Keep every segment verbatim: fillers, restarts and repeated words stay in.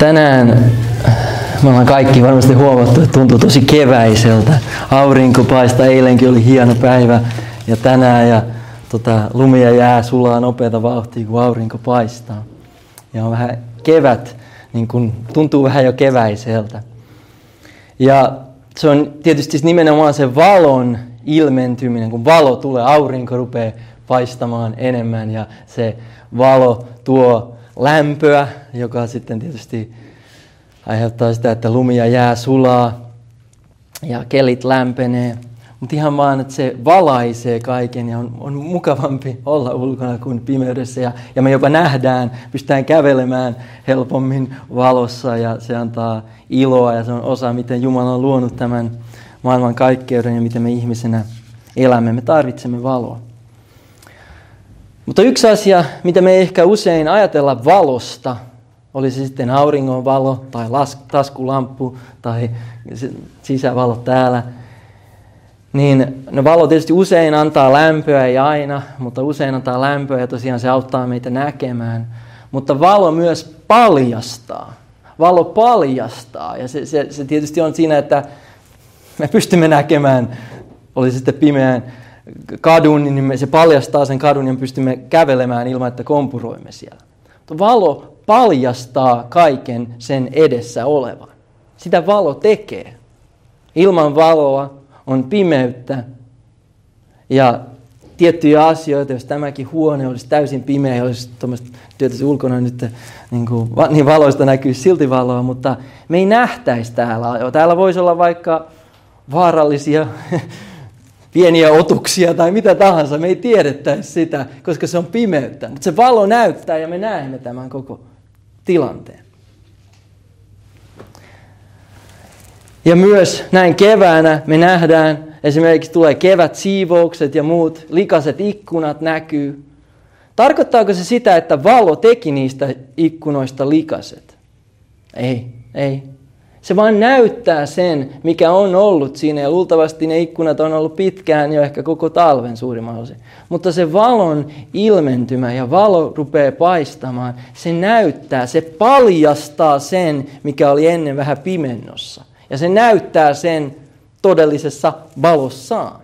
Tänään me ollaan kaikki varmasti huomattu, että tuntuu tosi keväiseltä. Aurinko paistaa, eilenkin oli hieno päivä ja tänään ja tota, lumi ja jää sulaa nopeata vauhtia, kun aurinko paistaa. Ja on vähän kevät, niin kun, tuntuu vähän jo keväiseltä. Ja se on tietysti nimenomaan se valon ilmentyminen, kun valo tulee, aurinko rupeaa paistamaan enemmän ja se valo tuo lämpöä, joka sitten tietysti aiheuttaa sitä, että lumi ja jää sulaa ja kelit lämpenee. Mutta ihan vaan, että se valaisee kaiken ja on, on mukavampi olla ulkona kuin pimeydessä. Ja, ja me jopa nähdään, pystytään kävelemään helpommin valossa ja se antaa iloa ja se on osa, miten Jumala on luonut tämän maailman kaikkeuden ja miten me ihmisenä elämme. Me tarvitsemme valoa. Mutta yksi asia, mitä me ei ehkä usein ajatella valosta, oli se sitten auringon valo tai las, taskulamppu tai sisävalo täällä, niin no valo tietysti usein antaa lämpöä, ei aina, mutta usein antaa lämpöä ja tosiaan se auttaa meitä näkemään. Mutta valo myös paljastaa. Valo paljastaa ja se, se, se tietysti on siinä, että me pystymme näkemään, oli se sitten pimeän kadun, niin se paljastaa sen kadun ja me pystymme kävelemään ilman, että kompuroimme siellä. Mutta valo paljastaa kaiken sen edessä olevan. Sitä valo tekee. Ilman valoa on pimeyttä ja tiettyjä asioita, jos tämäkin huone olisi täysin pimeä ja olisi tietysti ulkona nyt niin, kuin, niin valoista näkyisi silti valoa, mutta me ei nähtäisi täällä. Täällä voisi olla vaikka vaarallisia pieniä otuksia tai mitä tahansa, me ei tiedettäisi sitä, koska se on pimeyttä. Mutta se valo näyttää ja me näemme tämän koko tilanteen. Ja myös näin keväänä me nähdään, esimerkiksi tulee kevätsiivoukset ja muut, likaiset ikkunat näkyy. Tarkoittaako se sitä, että valo teki niistä ikkunoista likaiset? Ei, ei. Se vaan näyttää sen, mikä on ollut siinä, ja luultavasti ne ikkunat on ollut pitkään jo ehkä koko talven suurimman osin. Mutta se valon ilmentymä ja valo rupeaa paistamaan, se näyttää, se paljastaa sen, mikä oli ennen vähän pimennossa. Ja se näyttää sen todellisessa valossaan.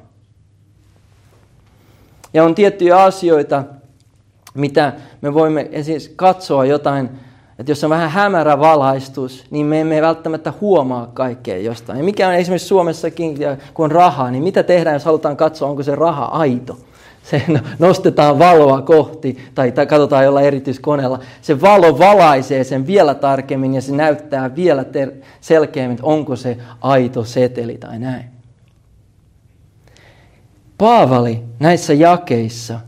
Ja on tiettyjä asioita, mitä me voimme esimerkiksi katsoa jotain, että jos on vähän hämärä valaistus, niin me emme välttämättä huomaa kaikkea jostain. Ja mikä on esimerkiksi Suomessakin, kun on rahaa, niin mitä tehdään, jos halutaan katsoa, onko se raha aito? Se nostetaan valoa kohti tai, tai katsotaan jollain erityiskoneella. Se valo valaisee sen vielä tarkemmin ja se näyttää vielä ter- selkeämmin, onko se aito seteli tai näin. Paavali näissä jakeissa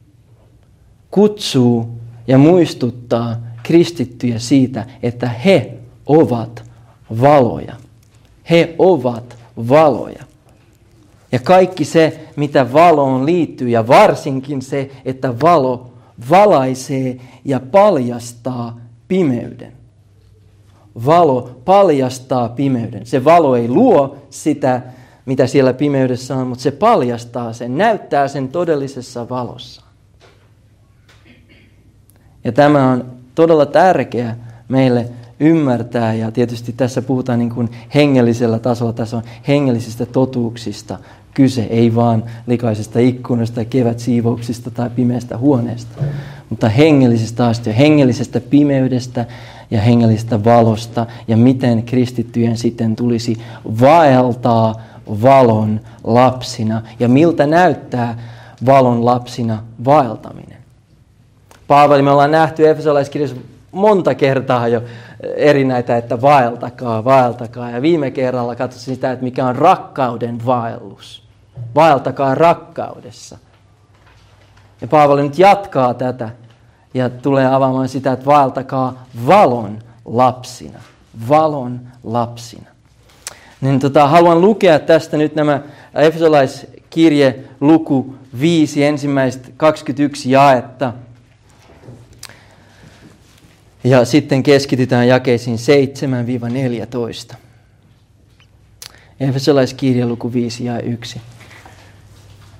kutsuu ja muistuttaa kristittyjä siitä, että he ovat valoja. He ovat valoja. Ja kaikki se, mitä valoon liittyy, ja varsinkin se, että valo valaisee ja paljastaa pimeyden. Valo paljastaa pimeyden. Se valo ei luo sitä, mitä siellä pimeydessä on, mutta se paljastaa sen, näyttää sen todellisessa valossa. Ja tämä on todella tärkeä meille ymmärtää, ja tietysti tässä puhutaan niin kuin hengellisellä tasolla, tässä on hengellisistä totuuksista kyse, ei vaan likaisesta ikkunasta, kevätsiivouksista tai pimeästä huoneesta, mutta hengellisistä asioista, hengellisestä pimeydestä ja hengellisestä valosta, ja miten kristittyjen sitten tulisi vaeltaa valon lapsina, ja miltä näyttää valon lapsina vaeltaminen. Paavali, me ollaan nähty Efesolaiskirjassa monta kertaa jo eri näitä, että vaeltakaa, vaeltakaa. Ja viime kerralla katsoin sitä, että mikä on rakkauden vaellus. Vaeltakaa rakkaudessa. Ja Paavali nyt jatkaa tätä ja tulee avaamaan sitä, että vaeltakaa valon lapsina. Valon lapsina. Niin tota, haluan lukea tästä nyt nämä Efesolaiskirje luku viisi, ensimmäiset kaksikymmentäyksi jaetta. Ja sitten keskitytään jakeisiin seitsemän neljätoista. Efesolaiskirja luku viisi ja yksi.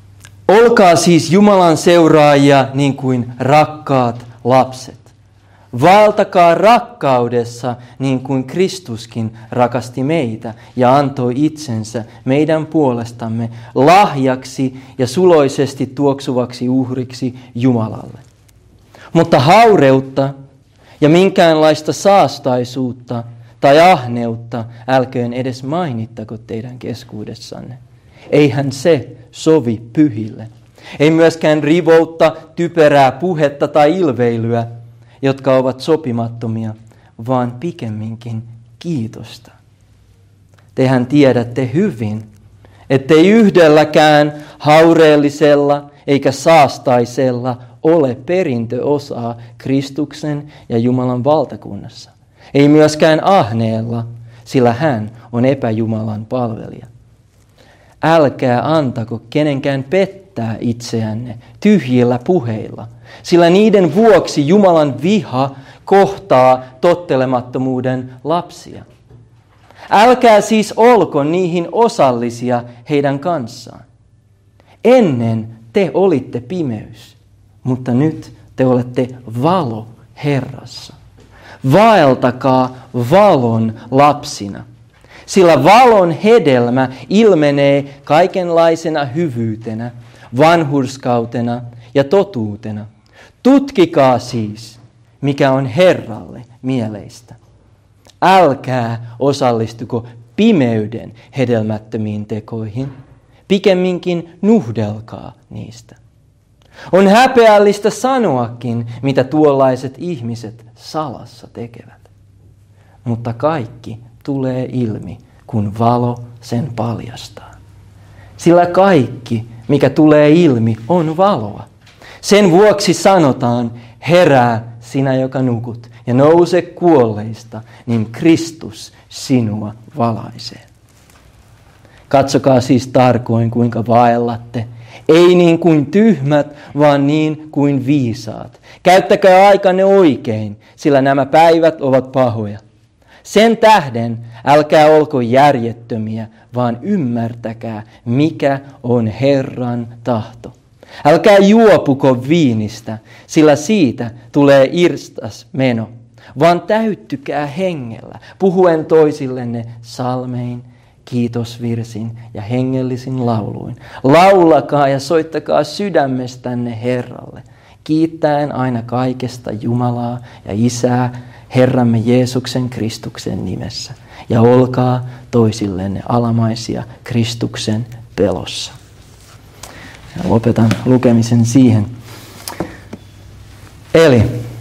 Olkaa siis Jumalan seuraajia niin kuin rakkaat lapset. Vaeltakaa rakkaudessa niin kuin Kristuskin rakasti meitä ja antoi itsensä meidän puolestamme lahjaksi ja suloisesti tuoksuvaksi uhriksi Jumalalle. Mutta haureutta ja minkäänlaista saastaisuutta tai ahneutta älköön edes mainittako teidän keskuudessanne. Eihän se sovi pyhille. Ei myöskään rivoutta, typerää puhetta tai ilveilyä, jotka ovat sopimattomia, vaan pikemminkin kiitosta. Tehän tiedätte hyvin, ettei yhdelläkään haureellisella eikä saastaisella ole perintöosaa Kristuksen ja Jumalan valtakunnassa. Ei myöskään ahneella, sillä hän on epäjumalan palvelija. Älkää antako kenenkään pettää itseänne tyhjillä puheilla, sillä niiden vuoksi Jumalan viha kohtaa tottelemattomuuden lapsia. Älkää siis olko niihin osallisia heidän kanssaan. Ennen te olitte pimeys, mutta nyt te olette valo Herrassa. Vaeltakaa valon lapsina, sillä valon hedelmä ilmenee kaikenlaisena hyvyytenä, vanhurskautena ja totuutena. Tutkikaa siis, mikä on Herralle mieleistä. Älkää osallistuko pimeyden hedelmättömiin tekoihin, pikemminkin nuhdelkaa niistä. On häpeällistä sanoakin, mitä tuollaiset ihmiset salassa tekevät. Mutta kaikki tulee ilmi, kun valo sen paljastaa. Sillä kaikki, mikä tulee ilmi, on valoa. Sen vuoksi sanotaan, herää sinä, joka nukut, ja nouse kuolleista, niin Kristus sinua valaisee. Katsokaa siis tarkoin, kuinka vaellatte. Ei niin kuin tyhmät, vaan niin kuin viisaat. Käyttäkää aikanne oikein, sillä nämä päivät ovat pahoja. Sen tähden älkää olko järjettömiä, vaan ymmärtäkää, mikä on Herran tahto. Älkää juopuko viinistä, sillä siitä tulee irstas meno, vaan täyttykää hengellä, puhuen toisillenne salmein, kiitosvirsin ja hengellisin lauluin. Laulakaa ja soittakaa sydämestänne Herralle, kiittäen aina kaikesta Jumalaa ja Isää Herramme Jeesuksen Kristuksen nimessä. Ja olkaa toisillenne alamaisia Kristuksen pelossa. Ja lopetan lukemisen siihen. Eli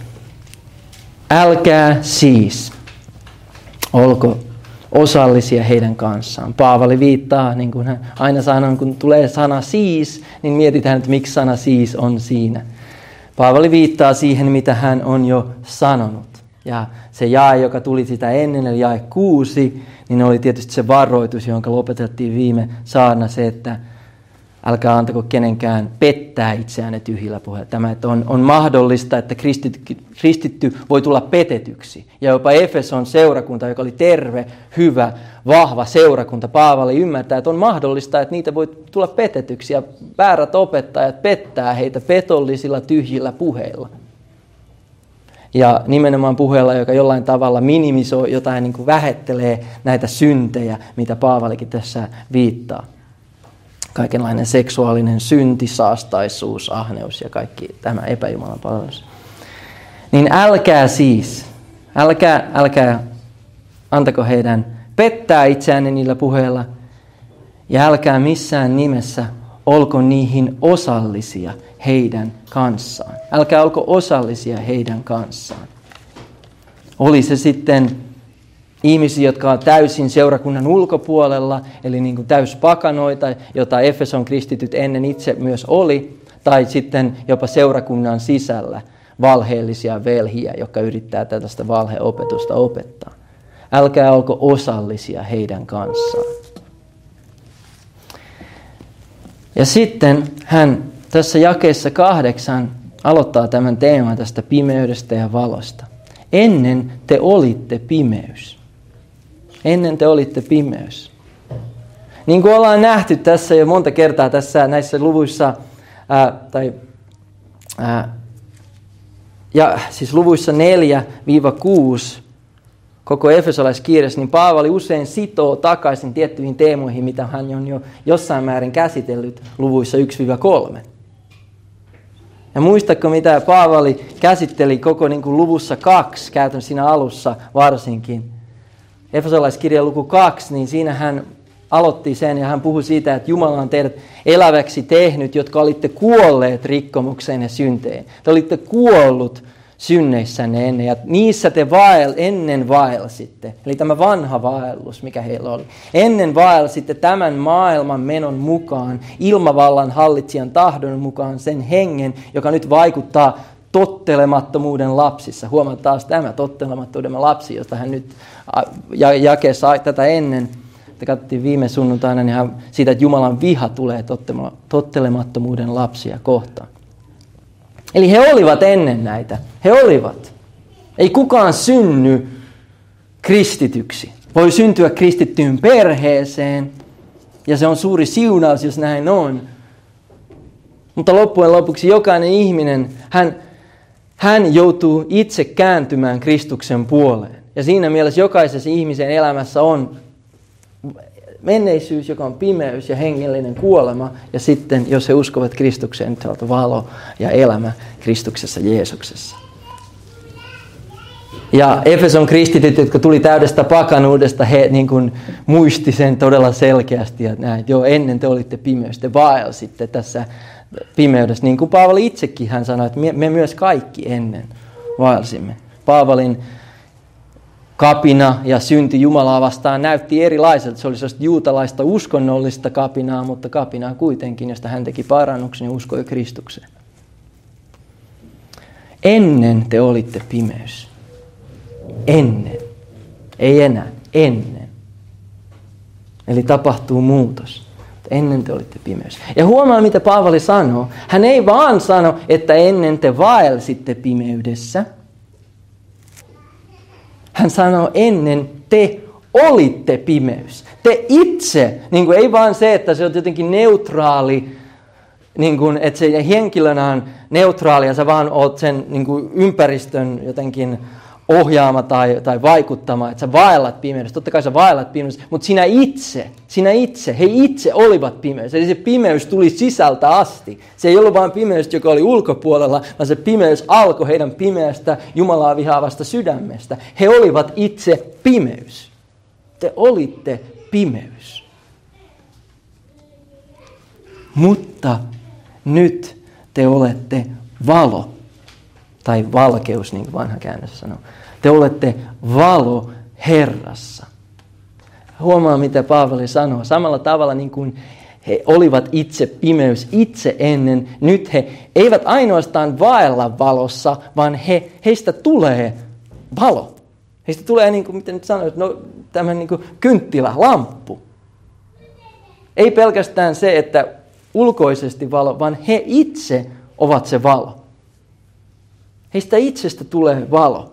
älkää siis olko osallisia heidän kanssaan. Paavali viittaa, niin kuin hän aina sanoo, kun tulee sana siis, niin mietitään, että miksi sana siis on siinä. Paavali viittaa siihen, mitä hän on jo sanonut. Ja se jae, joka tuli sitä ennen, eli jae kuusi, niin oli tietysti se varoitus, jonka lopetettiin viime saarna, se, että älkää antako kenenkään pettää itseään tyhjillä puheilla. Tämä, että on, on mahdollista, että kristitty, kristitty voi tulla petetyksi. Ja jopa Efeson seurakunta, joka oli terve, hyvä, vahva seurakunta, Paavali ymmärtää, että on mahdollista, että niitä voi tulla petetyksi. Ja väärät opettajat pettää heitä petollisilla tyhjillä puheilla. Ja nimenomaan puheella, joka jollain tavalla minimisoi, jotain niin kuin vähättelee näitä syntejä, mitä Paavalikin tässä viittaa. Kaikenlainen seksuaalinen synti, saastaisuus, ahneus ja kaikki tämä epäjumalan palvelus. Niin älkää siis, älkää, älkää antako heidän pettää itseänne niillä puheilla, ja älkää missään nimessä olko niihin osallisia heidän kanssaan. Älkää olko osallisia heidän kanssaan. Oli se sitten ihmisiä, jotka ovat täysin seurakunnan ulkopuolella, eli niin kuin täyspakanoita, jota Efeson kristityt ennen itse myös oli, tai sitten jopa seurakunnan sisällä valheellisia velhiä, jotka yrittää tällaista valheopetusta opettaa. Älkää olko osallisia heidän kanssaan. Ja sitten hän tässä jakeessa kahdeksan aloittaa tämän teeman tästä pimeydestä ja valosta. Ennen te olitte pimeys. Ennen te olitte pimeys. Niin kuin ollaan nähty tässä jo monta kertaa tässä näissä luvuissa ää, tai ää, ja siis luvuissa neljä kuusi koko efesolaiskirjassa, niin Paavali usein sitoo takaisin tiettyihin teemoihin, mitä hän on jo jossain määrin käsitellyt luvuissa yksi kolme. Ja muistatko, mitä Paavali käsitteli koko niin kuin luvussa kaksi, käytännössä siinä alussa varsinkin. Efesolaiskirjan luku kaksi, niin siinä hän aloitti sen ja hän puhui siitä, että Jumala on teidät eläväksi tehnyt, jotka olitte kuolleet rikkomukseen ja synteen. Te olitte kuollut synneissänne ennen ja niissä te vael, ennen vaelsitte. Eli tämä vanha vaellus, mikä heillä oli. Ennen vaelsitte tämän maailman menon mukaan, ilmavallan hallitsijan tahdon mukaan, sen hengen, joka nyt vaikuttaa tottelemattomuuden lapsissa. Huomaa taas tämä tottelemattomuuden lapsi, josta hän nyt jakeessa tätä ennen. Te katsottiin viime sunnuntaina niin hän, siitä, että Jumalan viha tulee tottelemattomuuden lapsia kohtaan. Eli he olivat ennen näitä. He olivat. Ei kukaan synny kristityksi. Voi syntyä kristittyyn perheeseen. Ja se on suuri siunaus, jos näin on. Mutta loppujen lopuksi jokainen ihminen, hän, hän joutuu itse kääntymään Kristuksen puoleen. Ja siinä mielessä jokaisessa ihmisen elämässä on menneisyys, joka on pimeys ja hengellinen kuolema. Ja sitten, jos he uskovat Kristukseen, nyt on valo ja elämä Kristuksessa Jeesuksessa. Ja Efeson kristityt, jotka tuli täydestä pakanuudesta, he niin kuin muisti sen todella selkeästi. Että näin, joo, ennen te olitte pimeys, te vaelsitte tässä pimeydessä. Niin kuin Paavali itsekin hän sanoi, että me, me myös kaikki ennen vaelsimme. Paavalin kapina ja synti Jumalaa vastaan näytti erilaiselta. Se oli sellaista juutalaista uskonnollista kapinaa, mutta kapinaa kuitenkin, josta hän teki parannuksen ja uskoi Kristukseen. Ennen te olitte pimeys. Ennen. Ei enää. Ennen. Eli tapahtuu muutos. Ennen te olitte pimeys. Ja huomaa, mitä Paavali sanoo. Hän ei vaan sano, että ennen te vaelsitte pimeydessä. Hän sanoo, ennen te olitte pimeys. Te itse, niin kuin ei vaan se, että se on jotenkin neutraali, niin kuin, että se henkilönä on neutraali ja sä vaan oot sen niin kuin ympäristön jotenkin ohjaama tai, tai vaikuttama, että sä vaellat pimeydessä. Totta kai sä vaellat pimeydessä, mutta sinä itse, sinä itse, he itse olivat pimeys. Eli se pimeys tuli sisältä asti. Se ei ollut vain pimeys, joka oli ulkopuolella, vaan se pimeys alkoi heidän pimeästä, Jumalaa vihaavasta sydämestä. He olivat itse pimeys. Te olitte pimeys. Mutta nyt te olette valo. Tai valkeus, niin kuin vanha käännös sanoo. Te olette valo Herrassa. Huomaa, mitä Paavali sanoo. Samalla tavalla niin kuin he olivat itse pimeys itse ennen. Nyt he eivät ainoastaan vaella valossa, vaan he, heistä tulee valo. Heistä tulee, niin kuin, miten nyt sanoit, no, tämmöinen niin kuin kynttilä, lamppu. Ei pelkästään se, että ulkoisesti valo, vaan he itse ovat se valo. Heistä itsestä tulee valo.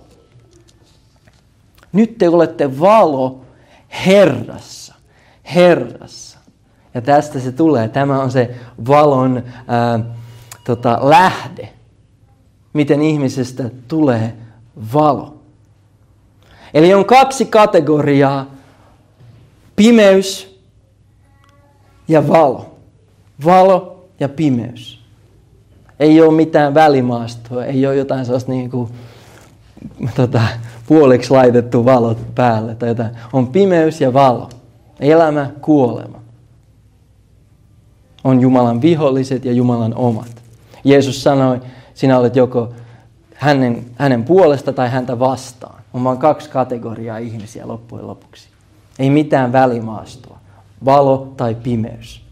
Nyt te olette valo Herrassa. Herrassa. Ja tästä se tulee. Tämä on se valon ää, tota, lähde. Miten ihmisestä tulee valo. Eli on kaksi kategoriaa. Pimeys ja valo. Valo ja pimeys. Ei ole mitään välimaastoa, ei ole jotain sellaista niin kuin, tota, puoliksi laitettu valot päälle tai jotain. On pimeys ja valo, elämä, kuolema. On Jumalan viholliset ja Jumalan omat. Jeesus sanoi, sinä olet joko hänen, hänen puolesta tai häntä vastaan. On vain kaksi kategoriaa ihmisiä loppujen lopuksi. Ei mitään välimaastoa, valo tai pimeys.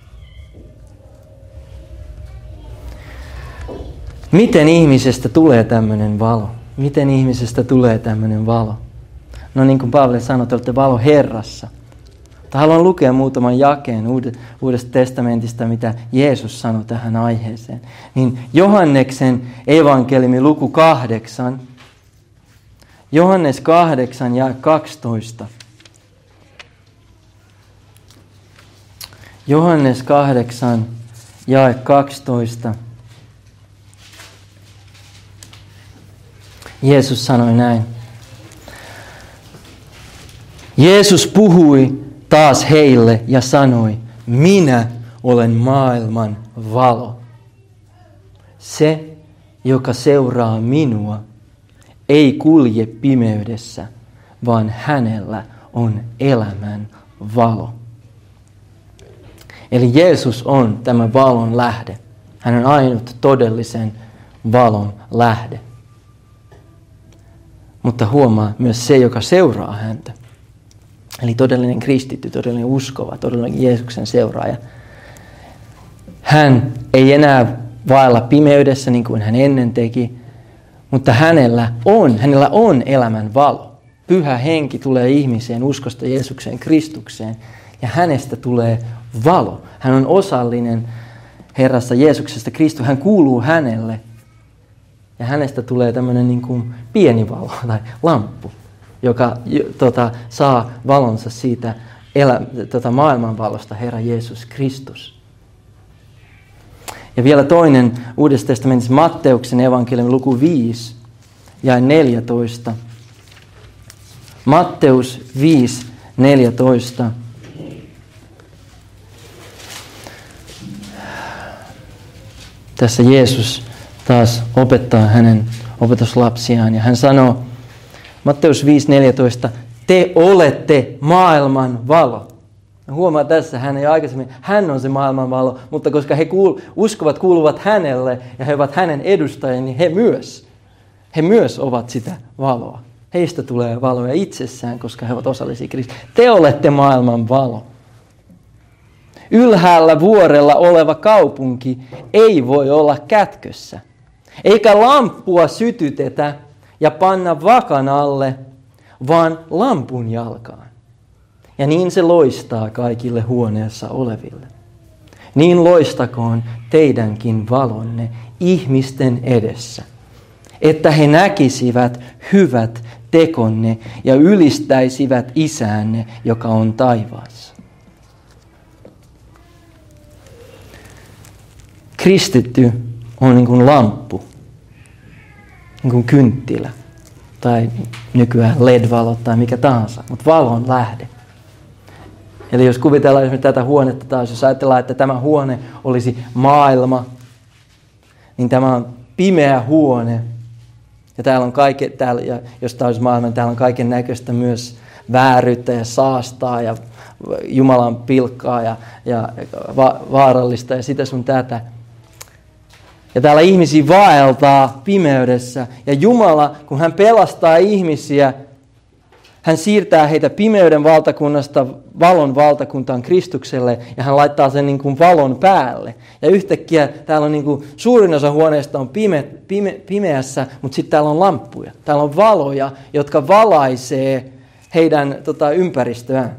Miten ihmisestä tulee tämmöinen valo? Miten ihmisestä tulee tämmöinen valo? No niin kuin Paavali sanoi, te olette valo Herrassa. Mutta haluan lukea muutaman jakeen Uudesta testamentista, mitä Jeesus sanoi tähän aiheeseen. Niin Johanneksen evankeliumi luku kahdeksan. Johannes kahdeksan ja kaksitoista. Johannes kahdeksan ja kaksitoista. Jeesus sanoi näin. Jeesus puhui taas heille ja sanoi, minä olen maailman valo. Se, joka seuraa minua, ei kulje pimeydessä, vaan hänellä on elämän valo. Eli Jeesus on tämä valon lähde. Hän on ainut todellisen valon lähde. Mutta huomaa myös se, joka seuraa häntä. Eli todellinen kristitty, todellinen uskova, todellinen Jeesuksen seuraaja. Hän ei enää vaella pimeydessä niin kuin hän ennen teki, mutta hänellä on, hänellä on elämän valo. Pyhä henki tulee ihmiseen uskosta Jeesukseen, Kristukseen, ja hänestä tulee valo. Hän on osallinen Herrassa Jeesuksesta, Kristus. Hän kuuluu hänelle, ja hänestä tulee tämmöinen niin kuin pieni valo tai lamppu, joka tota, saa valonsa siitä elä, tota, maailmanvalosta, Herra Jeesus Kristus. Ja vielä toinen Uudessa testamentissa, Matteuksen evankeliumi luku viisi ja neljätoista. Matteus viisi, neljätoista. Tässä Jeesus taas opettaa hänen opetuslapsiaan ja hän sanoo, Matteus viisi, neljätoista, te olette maailman valo. Huomaa tässä, hän ei aikaisemmin, hän on se maailman valo, mutta koska he kuul, uskovat kuuluvat hänelle ja he ovat hänen edustajien, niin he myös, he myös ovat sitä valoa. Heistä tulee valoja itsessään, koska he ovat osallisia Kristuksesta. Te olette maailman valo. Ylhäällä vuorella oleva kaupunki ei voi olla kätkössä, eikä lamppua sytytetä ja panna vakan alle, vaan lampun jalkaan. Ja niin se loistaa kaikille huoneessa oleville. Niin loistakoon teidänkin valonne ihmisten edessä, että he näkisivät hyvät tekonne ja ylistäisivät Isäänne, joka on taivaassa. Kristitty on niin kuin lamppu, niin kuin kynttilä tai nykyään L E D-valot tai mikä tahansa, mutta valon lähde. Eli jos kuvitellaan esimerkiksi tätä huonetta taas, jos ajatellaan, että tämä huone olisi maailma, niin tämä on pimeä huone. Ja täällä on kaiken, täällä, ja jos tämä olisi maailma, niin täällä on kaiken näköistä myös vääryyttä ja saastaa ja Jumalan pilkkaa ja, ja va, vaarallista ja sitä sun tätä. Ja täällä ihmisiä vaeltaa pimeydessä. Ja Jumala, kun hän pelastaa ihmisiä, hän siirtää heitä pimeyden valtakunnasta valon valtakuntaan Kristukselle ja hän laittaa sen niin kuin valon päälle. Ja yhtäkkiä täällä on niin kuin, suurin osa huoneesta on pime, pime, pimeässä, mutta sitten täällä on lamppuja. Täällä on valoja, jotka valaisee heidän tota, ympäristöään.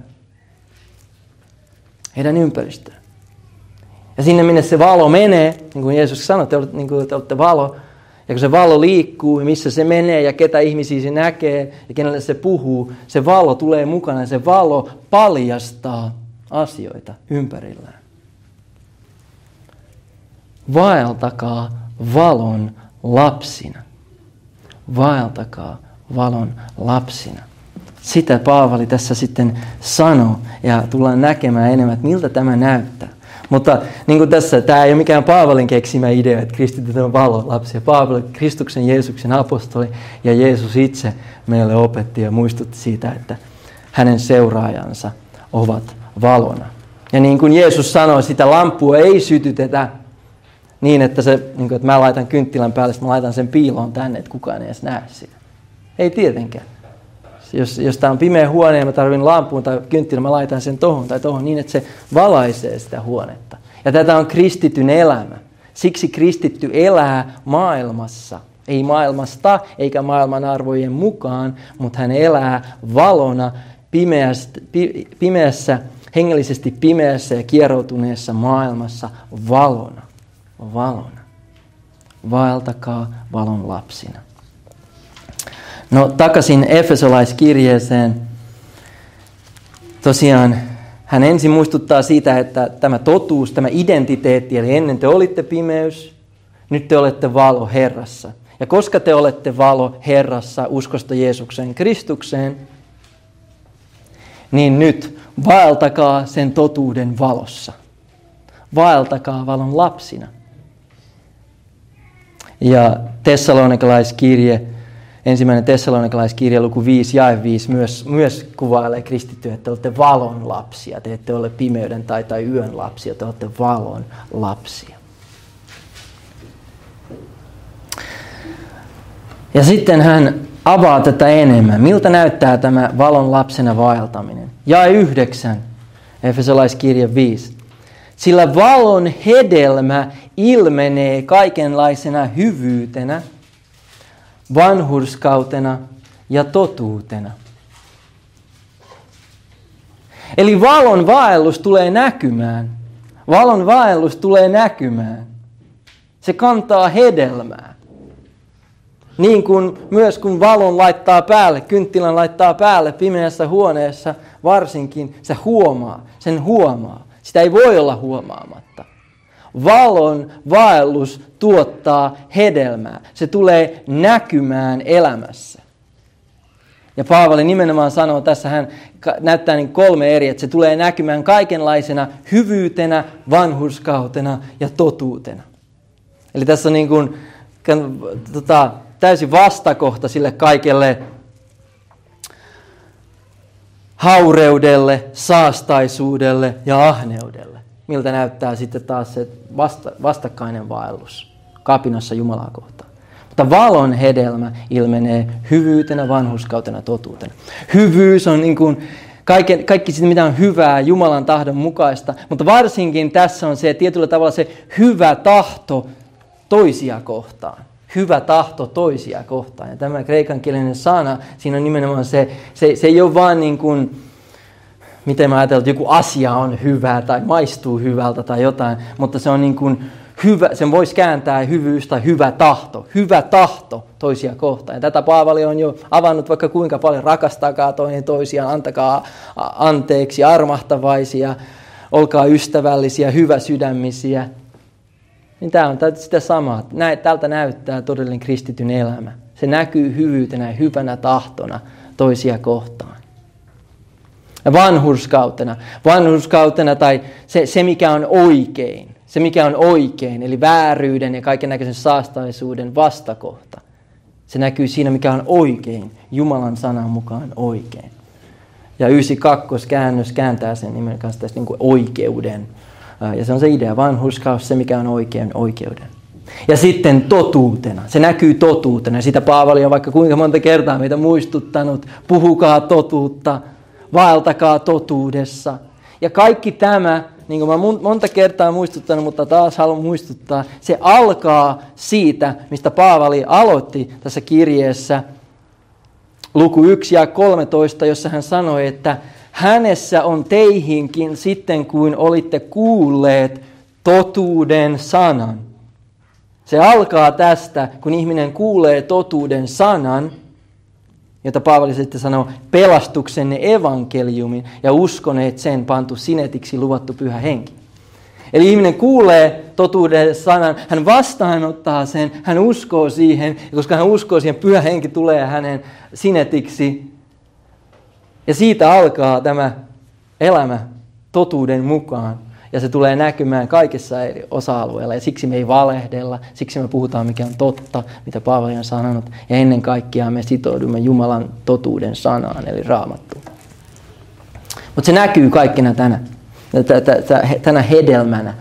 Heidän ympäristöään. Ja sinne minne se valo menee, niin kuin Jeesus sanoi, te olette, niin kuin te olette valo. Ja kun se valo liikkuu, missä se menee ja ketä ihmisiä se näkee ja kenelle se puhuu, se valo tulee mukana ja se valo paljastaa asioita ympärillään. Vaeltakaa valon lapsina. Vaeltakaa valon lapsina. Sitä Paavali tässä sitten sanoo ja tullaan näkemään enemmän, että miltä tämä näyttää. Mutta niin kuin tässä, tämä ei ole mikään Paavalin keksimä idea, että kristityt on valon lapsia. Paavali, Kristuksen Jeesuksen apostoli ja Jeesus itse meille opetti ja muistutti siitä, että hänen seuraajansa ovat valona. Ja niin kuin Jeesus sanoi, sitä lamppua ei sytytetä niin, että, se, niin kuin, että mä laitan kynttilän päälle, sitten mä laitan sen piiloon tänne, että kukaan ei edes näe sitä. Ei tietenkään. Jos, jos tämä on pimeä huone ja mä tarvitsen lampuun tai kynttilän, mä laitan sen tohon tai tohon niin, että se valaisee sitä huonetta. Ja tätä on kristityn elämä. Siksi kristitty elää maailmassa. Ei maailmasta eikä maailman arvojen mukaan, mutta hän elää valona pimeästä, pi, pimeässä, hengellisesti pimeässä ja kieroutuneessa maailmassa valona. Valona. Vaeltakaa valon lapsina. No takaisin Efesolaiskirjeeseen. Tosiaan hän ensin muistuttaa siitä, että tämä totuus, tämä identiteetti, eli ennen te olitte pimeys, nyt te olette valo Herrassa. Ja koska te olette valo Herrassa uskosta Jeesuksen Kristukseen, niin nyt vaeltakaa sen totuuden valossa. Vaeltakaa valon lapsina. Ja Tessalonikalaiskirje, ensimmäinen Tessalonikalaiskirje luku viisi jae viisi myös, myös kuvailee kristittyä, että te olette valon lapsia. Te ette ole pimeyden tai, tai yön lapsia, te olette valon lapsia. Ja sitten hän avaa tätä enemmän. Miltä näyttää tämä valon lapsena vaeltaminen? Jae yhdeksän, Efesolaiskirje viisi. Sillä valon hedelmä ilmenee kaikenlaisena hyvyytenä, vanhurskautena ja totuutena. Eli valon vaellus tulee näkymään. Valon vaellus tulee näkymään. Se kantaa hedelmää. Niin kuin myös kun valon laittaa päälle, kynttilän laittaa päälle pimeässä huoneessa, varsinkin se huomaa, sen huomaa. Sitä ei voi olla huomaamatta. Valon vaellus tuottaa hedelmää. Se tulee näkymään elämässä. Ja Paavali nimenomaan sanoo, tässä hän näyttää niin kolme eri, että se tulee näkymään kaikenlaisena hyvyytenä, vanhurskautena ja totuutena. Eli tässä on niin kuin, tota, täysin vastakohta sille kaikelle haureudelle, saastaisuudelle ja ahneudelle. Miltä näyttää sitten taas se vasta, vastakkainen vaellus kapinassa Jumalaa kohtaan. Mutta valon hedelmä ilmenee hyvyytenä, vanhurskautena, totuutena. Hyvyys on niin kuin kaikki, kaikki sitä, mitä on hyvää, Jumalan tahdon mukaista. Mutta varsinkin tässä on se tietyllä tavalla se hyvä tahto toisia kohtaan. Hyvä tahto toisia kohtaan. Ja tämä kreikankielinen sana, siinä on nimenomaan se, se, se ei ole vaan niin kuin, miten mä ajatellaan, että joku asia on hyvää tai maistuu hyvältä tai jotain, mutta se on niin kuin hyvä, sen voisi kääntää hyvyys tai hyvä tahto. Hyvä tahto toisia kohtaan. Ja tätä Paavali on jo avannut vaikka kuinka paljon. Rakastakaa toinen toisiaan, antakaa anteeksi, armahtavaisia, olkaa ystävällisiä, hyväsydämisiä. Niin tämä on sitä samaa. Tältä näyttää todellinen kristityn elämä. Se näkyy hyvyytenä ja hyvänä tahtona toisia kohtaan. Ja vanhurskautena. Vanhurskautena tai se, se mikä on oikein. Se mikä on oikein, eli vääryyden ja kaikennäköisen saastaisuuden vastakohta. Se näkyy siinä mikä on oikein, Jumalan sanan mukaan oikein. Ja yhdeksänkymmentäkaksi käännös kääntää sen nimen kanssa tästä niin kuin oikeuden. Ja se on se idea, vanhurskaus, se mikä on oikein, oikeuden. Ja sitten totuutena, se näkyy totuutena. Sitä Paavali on vaikka kuinka monta kertaa meitä muistuttanut. Puhukaa totuutta, vaeltakaa totuudessa. Ja kaikki tämä, niin kuin mä monta kertaa muistuttanut, mutta taas haluan muistuttaa, se alkaa siitä, mistä Paavali aloitti tässä kirjeessä. Luku yksi ja kolmetoista, jossa hän sanoi, että hänessä on teihinkin sitten, kuin olitte kuulleet totuuden sanan. Se alkaa tästä, kun ihminen kuulee totuuden sanan, jota Paavali sitten sanoo, pelastuksenne evankeliumin ja uskoneet sen pantu sinetiksi luvattu pyhä henki. Eli ihminen kuulee totuuden sanan, hän vastaanottaa sen, hän uskoo siihen, ja koska hän uskoo siihen, pyhä henki tulee hänen sinetiksi. Ja siitä alkaa tämä elämä totuuden mukaan. Ja se tulee näkymään kaikissa eri osa-alueilla. Ja siksi me ei valehdella, siksi me puhutaan mikä on totta, mitä Paavali on sanonut. Ja ennen kaikkea me sitoudumme Jumalan totuuden sanaan, eli Raamattuun. Mutta se näkyy kaikkina tänä, tänä hedelmänä.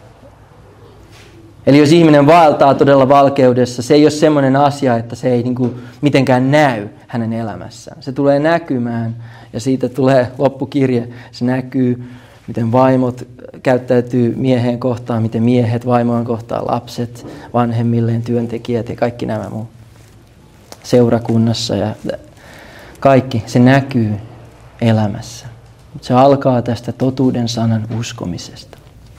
Eli jos ihminen vaeltaa todella valkeudessa, se ei ole semmoinen asia, että se ei niin kuin mitenkään näy hänen elämässään. Se tulee näkymään ja siitä tulee loppukirje. Se näkyy, miten vaimot käyttäytyy mieheen kohtaan, miten miehet vaimoon kohtaan, lapset, vanhemmilleen, työntekijät ja kaikki nämä muut. Seurakunnassa ja kaikki, se näkyy elämässä. Se alkaa tästä totuuden sanan uskomisesta.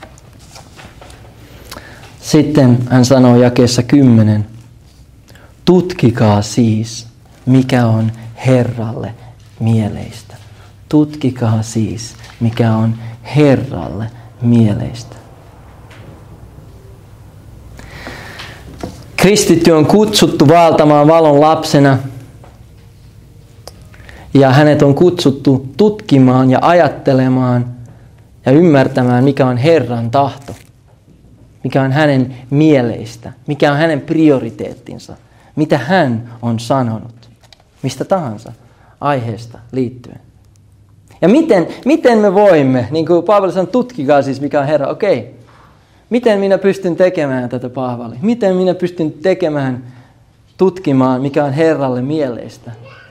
Sitten hän sanoo jakeessa kymmenen, tutkikaa siis, mikä on Herralle mieleistä. Tutkikaa siis, mikä on Herralle mieleistä. Kristitty on kutsuttu vaeltamaan valon lapsena ja hänet on kutsuttu tutkimaan ja ajattelemaan ja ymmärtämään, mikä on Herran tahto, mikä on hänen mieleistä, mikä on hänen prioriteettinsa, mitä hän on sanonut, mistä tahansa aiheesta liittyen. Ja miten, miten me voimme, niin kuin Paavali sanoi, tutkikaa siis mikä on Herra, okei, miten minä pystyn tekemään tätä, Paavali? Miten minä pystyn tekemään, tutkimaan, mikä on Herralle mieleistä?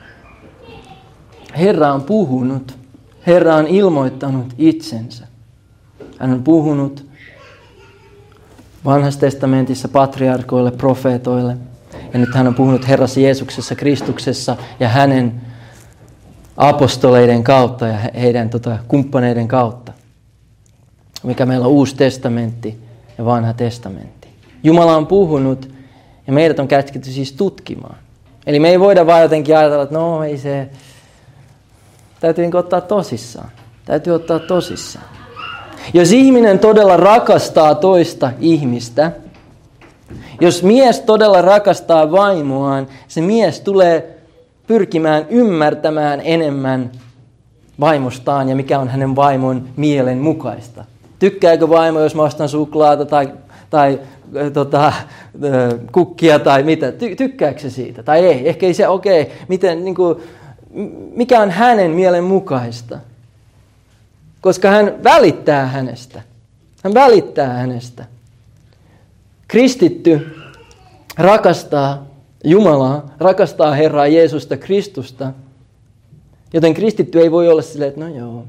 Herra on puhunut, Herra on ilmoittanut itsensä. Hän on puhunut Vanhassa testamentissa patriarkoille, profeetoille. Ja nyt hän on puhunut Herrassa Jeesuksessa, Kristuksessa ja hänen apostoleiden kautta ja heidän tota, kumppaneiden kautta. Mikä meillä on Uusi testamentti ja Vanha testamentti. Jumala on puhunut ja meidät on käsketty siis tutkimaan. Eli me ei voida vaan jotenkin ajatella, että no ei se, täytyy niin ottaa tosissaan. Täytyy ottaa tosissaan. Jos ihminen todella rakastaa toista ihmistä, jos mies todella rakastaa vaimoaan, se mies tulee pyrkimään ymmärtämään enemmän vaimostaan ja mikä on hänen vaimon mielen mukaista. Tykkääkö vaimo, jos mä ostan suklaata tai, tai tota, kukkia tai mitä? Ty, tykkääkö se siitä? Tai ei? Ehkä ei se, okei. Okay. Miten, niin kuin, mikä on hänen mielen mukaista? Koska hän välittää hänestä. Hän välittää hänestä. Kristitty rakastaa Jumalaa, rakastaa Herraa Jeesusta Kristusta, joten kristitty ei voi olla silleen, että no joo,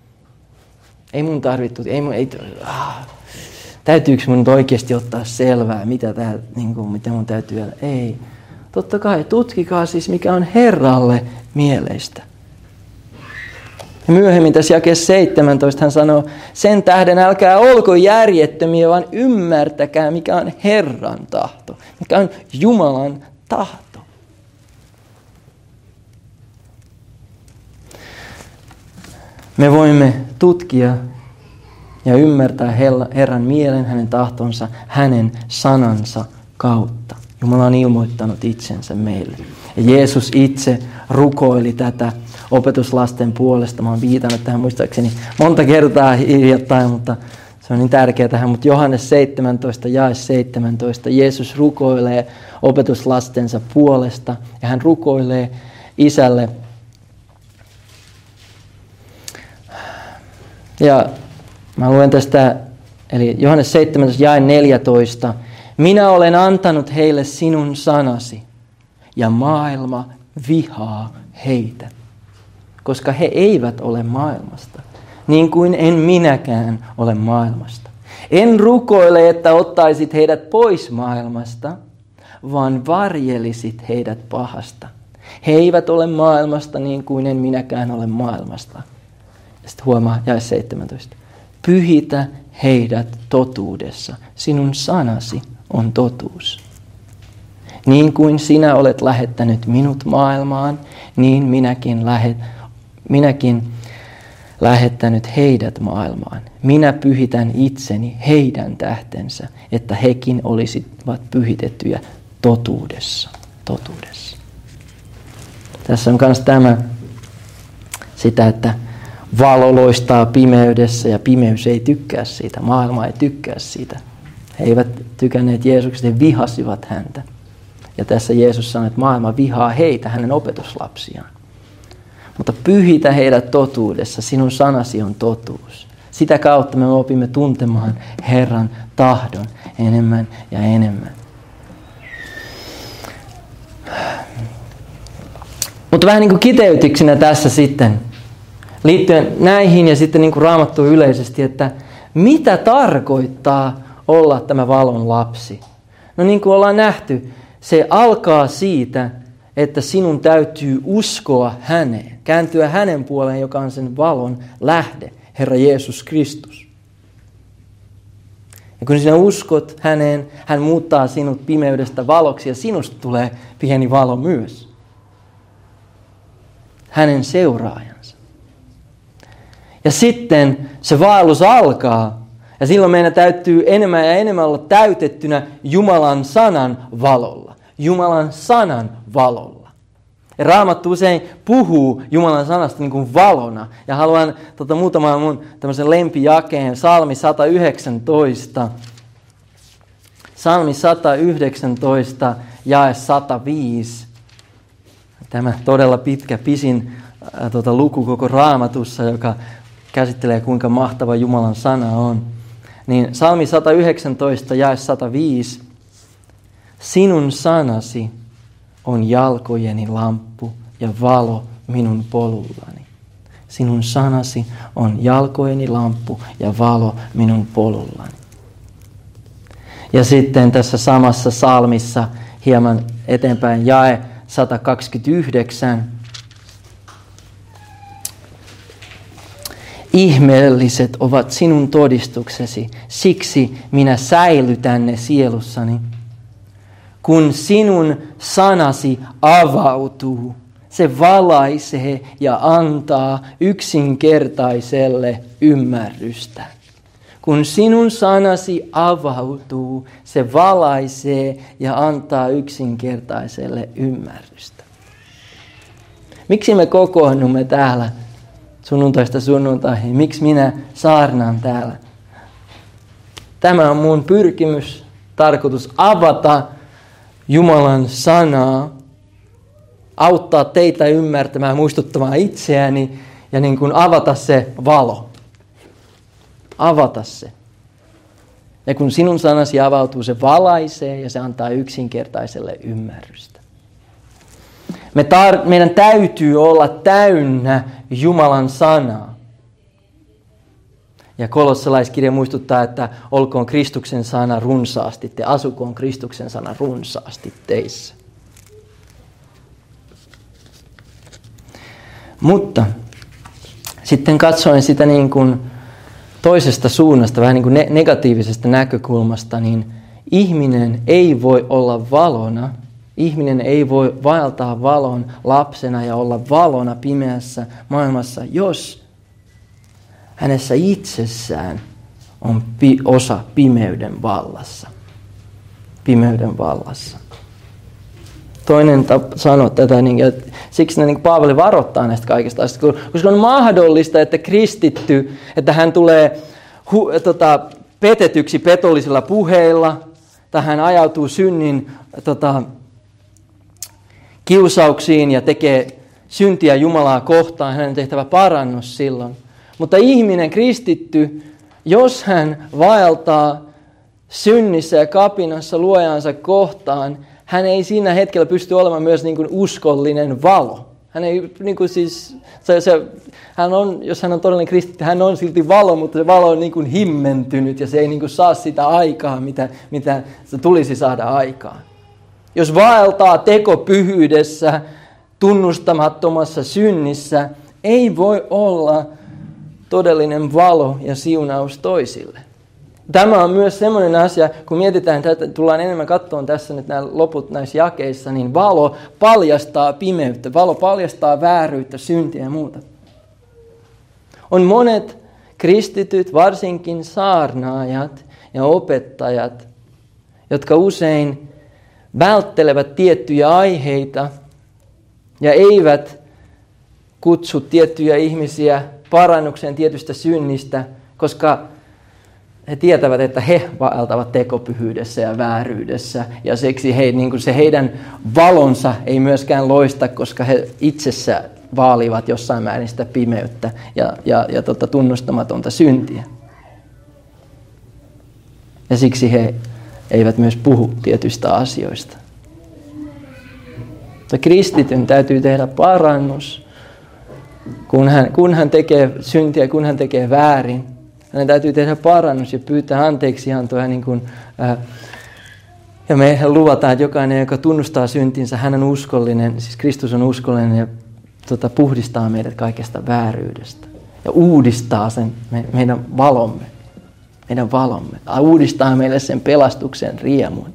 ei mun tarvittu, ei mun, ei, ah, täytyykö mun nyt oikeasti ottaa selvää, mitä, tää, niin kuin, mitä mun täytyy olla? Ei. Totta kai, tutkikaa siis, mikä on Herralle mieleistä. Ja myöhemmin tässä jakeessa seitsemäntoista hän sanoo, sen tähden älkää olko järjettömiä, vaan ymmärtäkää, mikä on Herran tahto, mikä on Jumalan tahto. Me voimme tutkia ja ymmärtää Herran mielen, hänen tahtonsa, hänen sanansa kautta. Jumala on ilmoittanut itsensä meille. Ja Jeesus itse rukoili tätä opetuslasten puolesta. Mä oon viitannut tähän muistaakseni monta kertaa hiljattain, mutta se on niin tärkeää tähän. Mutta Johannes seitsemäntoista, jae seitsemäntoista, Jeesus rukoilee opetuslastensa puolesta ja hän rukoilee isälle. Ja mä luen tästä, eli Johannes seitsemäntoista, jae neljätoista. Minä olen antanut heille sinun sanasi ja maailma vihaa heitä, koska he eivät ole maailmasta, niin kuin en minäkään ole maailmasta. En rukoile, että ottaisit heidät pois maailmasta, vaan varjelisit heidät pahasta. He eivät ole maailmasta, niin kuin en minäkään ole maailmasta. Ja sitten huomaa, jae seitsemäntoista. Pyhitä heidät totuudessa. Sinun sanasi on totuus. Niin kuin sinä olet lähettänyt minut maailmaan, niin minäkin, lähet, minäkin lähettänyt heidät maailmaan. Minä pyhitän itseni heidän tähtensä, että hekin olisivat pyhitettyjä totuudessa. totuudessa. Tässä on myös tämä, sitä, että valo loistaa pimeydessä ja pimeys ei tykkää siitä, maailma ei tykkää siitä. He eivät tykänneet Jeesuksesta, he vihasivat häntä. Ja tässä Jeesus sanoi, että maailma vihaa heitä, hänen opetuslapsiaan. Mutta pyhitä heidät totuudessa, sinun sanasi on totuus. Sitä kautta me opimme tuntemaan Herran tahdon enemmän ja enemmän. Mutta vähän niin kuin kiteytyksenä tässä sitten, liittyen näihin ja sitten niin kuin Raamattuun yleisesti, että mitä tarkoittaa olla tämä valon lapsi? No niin kuin ollaan nähty, se alkaa siitä, että sinun täytyy uskoa häneen, kääntyä hänen puoleen, joka on sen valon lähde, Herra Jeesus Kristus. Ja kun sinä uskot häneen, hän muuttaa sinut pimeydestä valoksi ja sinusta tulee pieni valo myös. Hänen seuraajansa. Ja sitten se vaellus alkaa Ja silloin meidän täytyy enemmän ja enemmän olla täytettynä Jumalan sanan valolla. Jumalan sanan valolla. Ja Raamattu usein puhuu Jumalan sanasta niin kuin valona. Ja haluan tota, muutaman mun tämmöisen lempijakeen, Psalmi sata yhdeksäntoista. Psalmi sata yhdeksäntoista, jae sata viisi. Tämä todella pitkä, pisin äh, tota, luku koko Raamatussa, joka käsittelee kuinka mahtava Jumalan sana on. Niin Psalmi sata yhdeksäntoista, jae sata viisi. Sinun sanasi on jalkojeni lamppu ja valo minun polullani. Sinun sanasi on jalkojeni lamppu ja valo minun polullani. Ja sitten tässä samassa psalmissa hieman eteenpäin jae sata kaksikymmentäyhdeksän. Ihmeelliset ovat sinun todistuksesi, siksi minä säilytän ne sielussani. Kun sinun sanasi avautuu, se valaisee ja antaa yksinkertaiselle ymmärrystä. Kun sinun sanasi avautuu, se valaisee ja antaa yksinkertaiselle ymmärrystä. Miksi me kokoonnumme täällä sunnuntaista sunnuntaihin? Miksi minä saarnaan täällä? Tämä on mun pyrkimys, tarkoitus avata Jumalan sanaa, auttaa teitä ymmärtämään, muistuttamaan itseäni ja niin kuin avata se valo. Avata se. Ja kun sinun sanasi avautuu, se valaisee ja se antaa yksinkertaiselle ymmärrystä. Me tar- meidän täytyy olla täynnä Jumalan sanaa. Ja kolossalaiskirja muistuttaa, että olkoon Kristuksen sana runsaasti te, asukoon Kristuksen sana runsaasti teissä. Mutta sitten katsoen sitä niin kuin toisesta suunnasta, vähän niin kuin ne- negatiivisesta näkökulmasta, niin ihminen ei voi olla valona, ihminen ei voi vaeltaa valon lapsena ja olla valona pimeässä maailmassa, jos hänessä itsessään on pi- osa pimeyden vallassa. Pimeyden vallassa. Toinen tapa sanoa tätä, että siksi niin Paavali varoittaa näistä kaikista asioista, koska on mahdollista, että kristitty, että hän tulee hu, tota, petetyksi petollisilla puheilla, tai hän ajautuu synnin tota, kiusauksiin ja tekee syntiä Jumalaa kohtaan, hänen on tehtävä parannus silloin. Mutta ihminen kristitty, jos hän vaeltaa synnissä ja kapinassa luojansa kohtaan, hän ei siinä hetkellä pysty olemaan myös niin kuin uskollinen valo. Hän ei, niin kuin siis, se, se, hän on, jos hän on todellinen kristitty, hän on silti valo, mutta se valo on niin kuin himmentynyt ja se ei niin kuin saa sitä aikaa, mitä, mitä se tulisi saada aikaan. Jos vaeltaa tekopyhyydessä, tunnustamattomassa synnissä, ei voi olla todellinen valo ja siunaus toisille. Tämä on myös semmoinen asia, kun mietitään, että tullaan enemmän katsomaan tässä nyt nämä loput näissä jakeissa, niin valo paljastaa pimeyttä, valo paljastaa vääryyttä, syntiä ja muuta. On monet kristityt, varsinkin saarnaajat ja opettajat, jotka usein välttelevät tiettyjä aiheita ja eivät kutsu tiettyjä ihmisiä parannukseen tietystä synnistä, koska he tietävät, että he vaeltavat tekopyhyydessä ja vääryydessä. Ja siksi he, niin kuin se heidän valonsa ei myöskään loista, koska he itsessä vaalivat jossain määrin sitä pimeyttä ja, ja, ja tota, tunnustamatonta syntiä. Ja siksi he eivät myös puhu tietyistä asioista. Mutta kristityn täytyy tehdä parannus, kun hän, kun hän tekee syntiä, kun hän tekee väärin. Hänen täytyy tehdä parannus ja pyytää anteeksiantoa. Niin kuin, ää, ja me luvataan, että jokainen, joka tunnustaa syntinsä, hän on uskollinen, siis Kristus on uskollinen ja tota, puhdistaa meidät kaikesta vääryydestä. Ja uudistaa sen me, meidän valomme. Meidän valomme. Uudistaa meille sen pelastuksen riemun.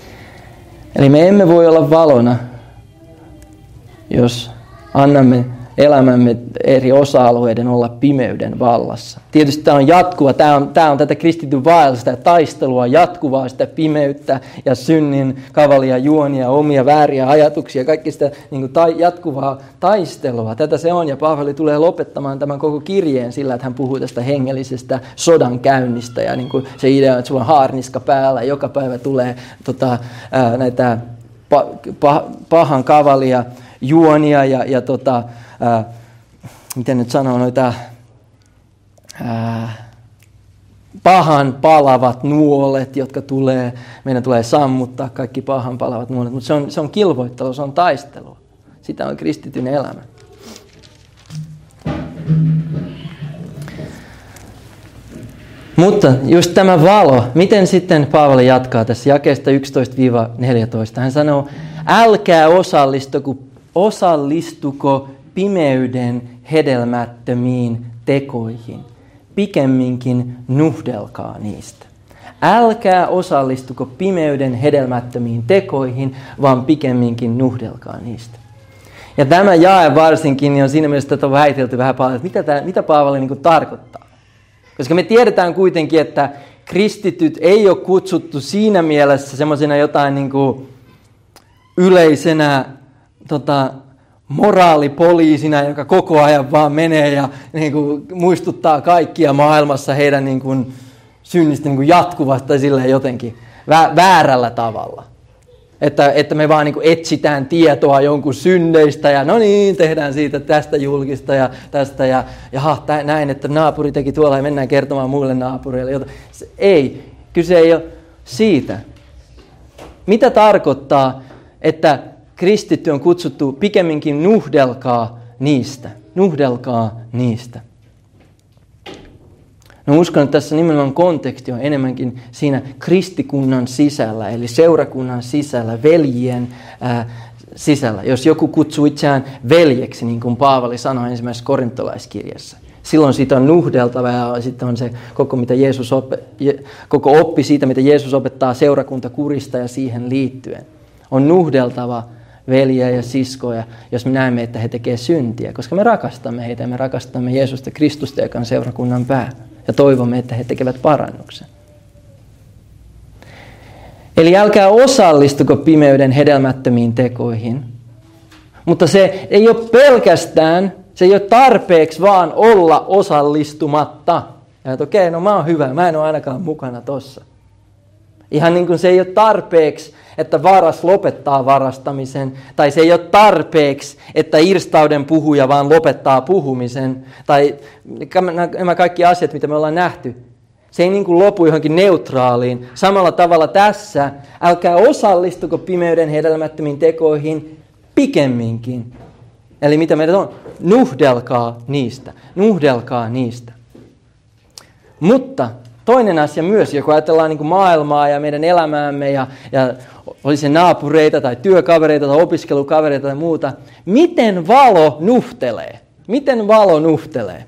Eli me emme voi olla valona, jos annamme elämämme eri osa-alueiden olla pimeyden vallassa. Tietysti tämä on jatkuva, tämä on, tämä on tätä kristityn vaellua, sitä taistelua, jatkuvaa sitä pimeyttä ja synnin kavalia juonia, omia vääriä ajatuksia, kaikki sitä niin kuin ta, jatkuvaa taistelua. Tätä se on, ja Paavali tulee lopettamaan tämän koko kirjeen sillä, että hän puhuu tästä hengellisestä sodan käynnistä ja niin kuin se idea, että sulla on haarniska päällä, joka päivä tulee tota, ää, näitä pa, pa, pahan kavalia juonia ja, ja tota, ää, miten nyt sanoo, noita ää, pahan palavat nuolet, jotka tulee, meidän tulee sammuttaa kaikki pahan palavat nuolet, mutta se on, se on kilvoittelu, se on taistelua. Sitä on kristityn elämä. Mutta just tämä valo, miten sitten Paavali jatkaa tässä jakeesta yksitoista neljätoista. Hän sanoo, älkää osallistuko, osallistuko pimeyden hedelmättömiin tekoihin. Pikemminkin nuhdelkaa niistä. Älkää osallistuko pimeyden hedelmättömiin tekoihin, vaan pikemminkin nuhdelkaa niistä. Ja tämä jae varsinkin niin on siinä mielessä, että on väitelty vähän paljon, että mitä, tämä, mitä Paavali niin kuin tarkoittaa. Koska me tiedetään kuitenkin, että kristityt ei ole kutsuttu siinä mielessä semmoisena jotain niin kuin yleisenä tota, moraalipoliisina, joka koko ajan vaan menee ja niin kuin, muistuttaa kaikkia maailmassa heidän niin kuin, synnistä niin kuin jatkuvasti tai silleen jotenkin vä- väärällä tavalla. Että, että me vaan niin kuin etsitään tietoa jonkun synneistä ja no niin, tehdään siitä tästä julkista ja tästä ja jaha, tä, näin, että naapuri teki tuolla ja mennään kertomaan muille naapureille. Jota. Se, ei, kyse ei ole siitä. Mitä tarkoittaa, että kristitty on kutsuttu pikemminkin nuhdelkaa niistä. Nuhdelkaa niistä. No uskon, että tässä nimenomaan konteksti on enemmänkin siinä kristikunnan sisällä, eli seurakunnan sisällä, veljien ää, sisällä. Jos joku kutsuu itseään veljeksi, niin kuin Paavali sanoi ensimmäisessä korintolaiskirjassa, silloin siitä on nuhdeltava ja sitten on se koko, mitä Jeesus op- koko oppi siitä, mitä Jeesus opettaa seurakuntakurista ja siihen liittyen. On nuhdeltava veljiä ja siskoja, jos me näemme, että he tekevät syntiä, koska me rakastamme heitä ja me rakastamme Jeesusta Kristusta, joka on seurakunnan pää. Ja toivomme, että he tekevät parannuksen. Eli älkää osallistuko pimeyden hedelmättömiin tekoihin. Mutta se ei ole pelkästään, se ei ole tarpeeksi vaan olla osallistumatta. Ja että okei, okay, no mä oon hyvä, mä en ole ainakaan mukana tossa. Ihan niin kuin se ei ole tarpeeksi, että varas lopettaa varastamisen, tai se ei ole tarpeeksi, että irstauden puhuja vaan lopettaa puhumisen, tai nämä kaikki asiat, mitä me ollaan nähty. Se ei niin kuin lopu johonkin neutraaliin. Samalla tavalla tässä, älkää osallistuko pimeyden hedelmättömiin tekoihin pikemminkin. Eli mitä meidän on? Nuhdelkaa niistä. Nuhdelkaa niistä. Mutta toinen asia myös, kun ajatellaan niin kuin maailmaa ja meidän elämäämme ja, ja oli se naapureita tai työkavereita tai opiskelukavereita tai muuta. Miten valo nuhtelee? Miten valo nuhtelee?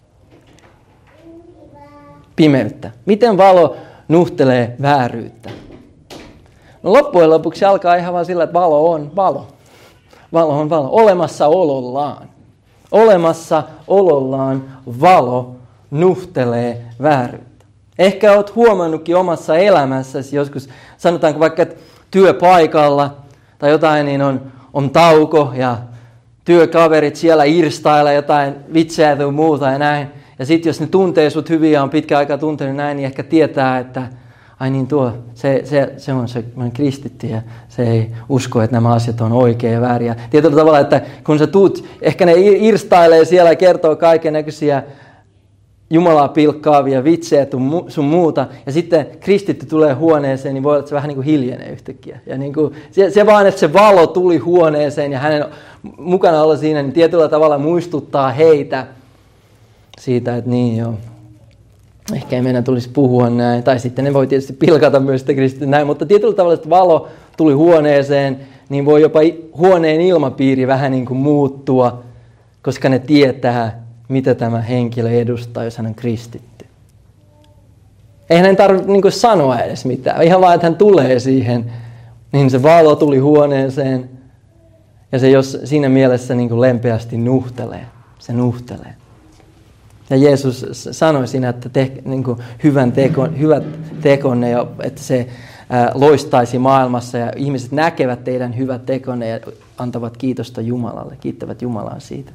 Pimeyttä. Miten valo nuhtelee vääryyttä? No loppujen lopuksi alkaa ihan vaan sillä, että valo on valo. Valo on valo. Olemassa olollaan. Olemassa olollaan valo nuhtelee vääryyttä. Ehkä olet huomannutkin omassa elämässäsi joskus, sanotaanko vaikka, että työpaikalla tai jotain, niin on, on tauko ja työkaverit siellä irstailla jotain vitsejä tai muuta ja näin. Ja sitten jos ne tuntee sut hyvin ja on pitkä aika tuntenut näin, niin ehkä tietää, että ai niin tuo, se, se, se on se on kristitty ja se ei usko, että nämä asiat on oikein ja väärin. Ja tietyllä tavalla, että kun sä tuut, ehkä ne irstailee siellä ja kertoo kaiken näköisiä Jumalaa pilkkaavia vitsejä sun muuta, ja sitten kristitty tulee huoneeseen, niin voi olla, että se vähän niin kuin hiljenee yhtäkkiä. Ja niin kuin, se, se vaan, että se valo tuli huoneeseen ja hänen mukana olla siinä, niin tietyllä tavalla muistuttaa heitä siitä, että niin joo, ehkä ei meidän tulisi puhua näin. Tai sitten ne voi tietysti pilkata myös sitä kristittyä näin, mutta tietyllä tavalla, että valo tuli huoneeseen, niin voi jopa huoneen ilmapiiri vähän niin kuin muuttua, koska ne tietää, mitä tämä henkilö edustaa, jos hän on kristitty. Eihän hän tarvitse niin kuin sanoa edes mitään. Ihan vaan, että hän tulee siihen, niin se valo tuli huoneeseen. Ja se jos siinä mielessä niin kuin lempeästi nuhtelee. Se nuhtelee. Ja Jeesus sanoi siinä, että te, niin kuin hyvän teko, hyvät tekonne, ja että se ää, loistaisi maailmassa ja ihmiset näkevät teidän hyvät tekonne ja antavat kiitosta Jumalalle, kiittävät Jumalaa siitä.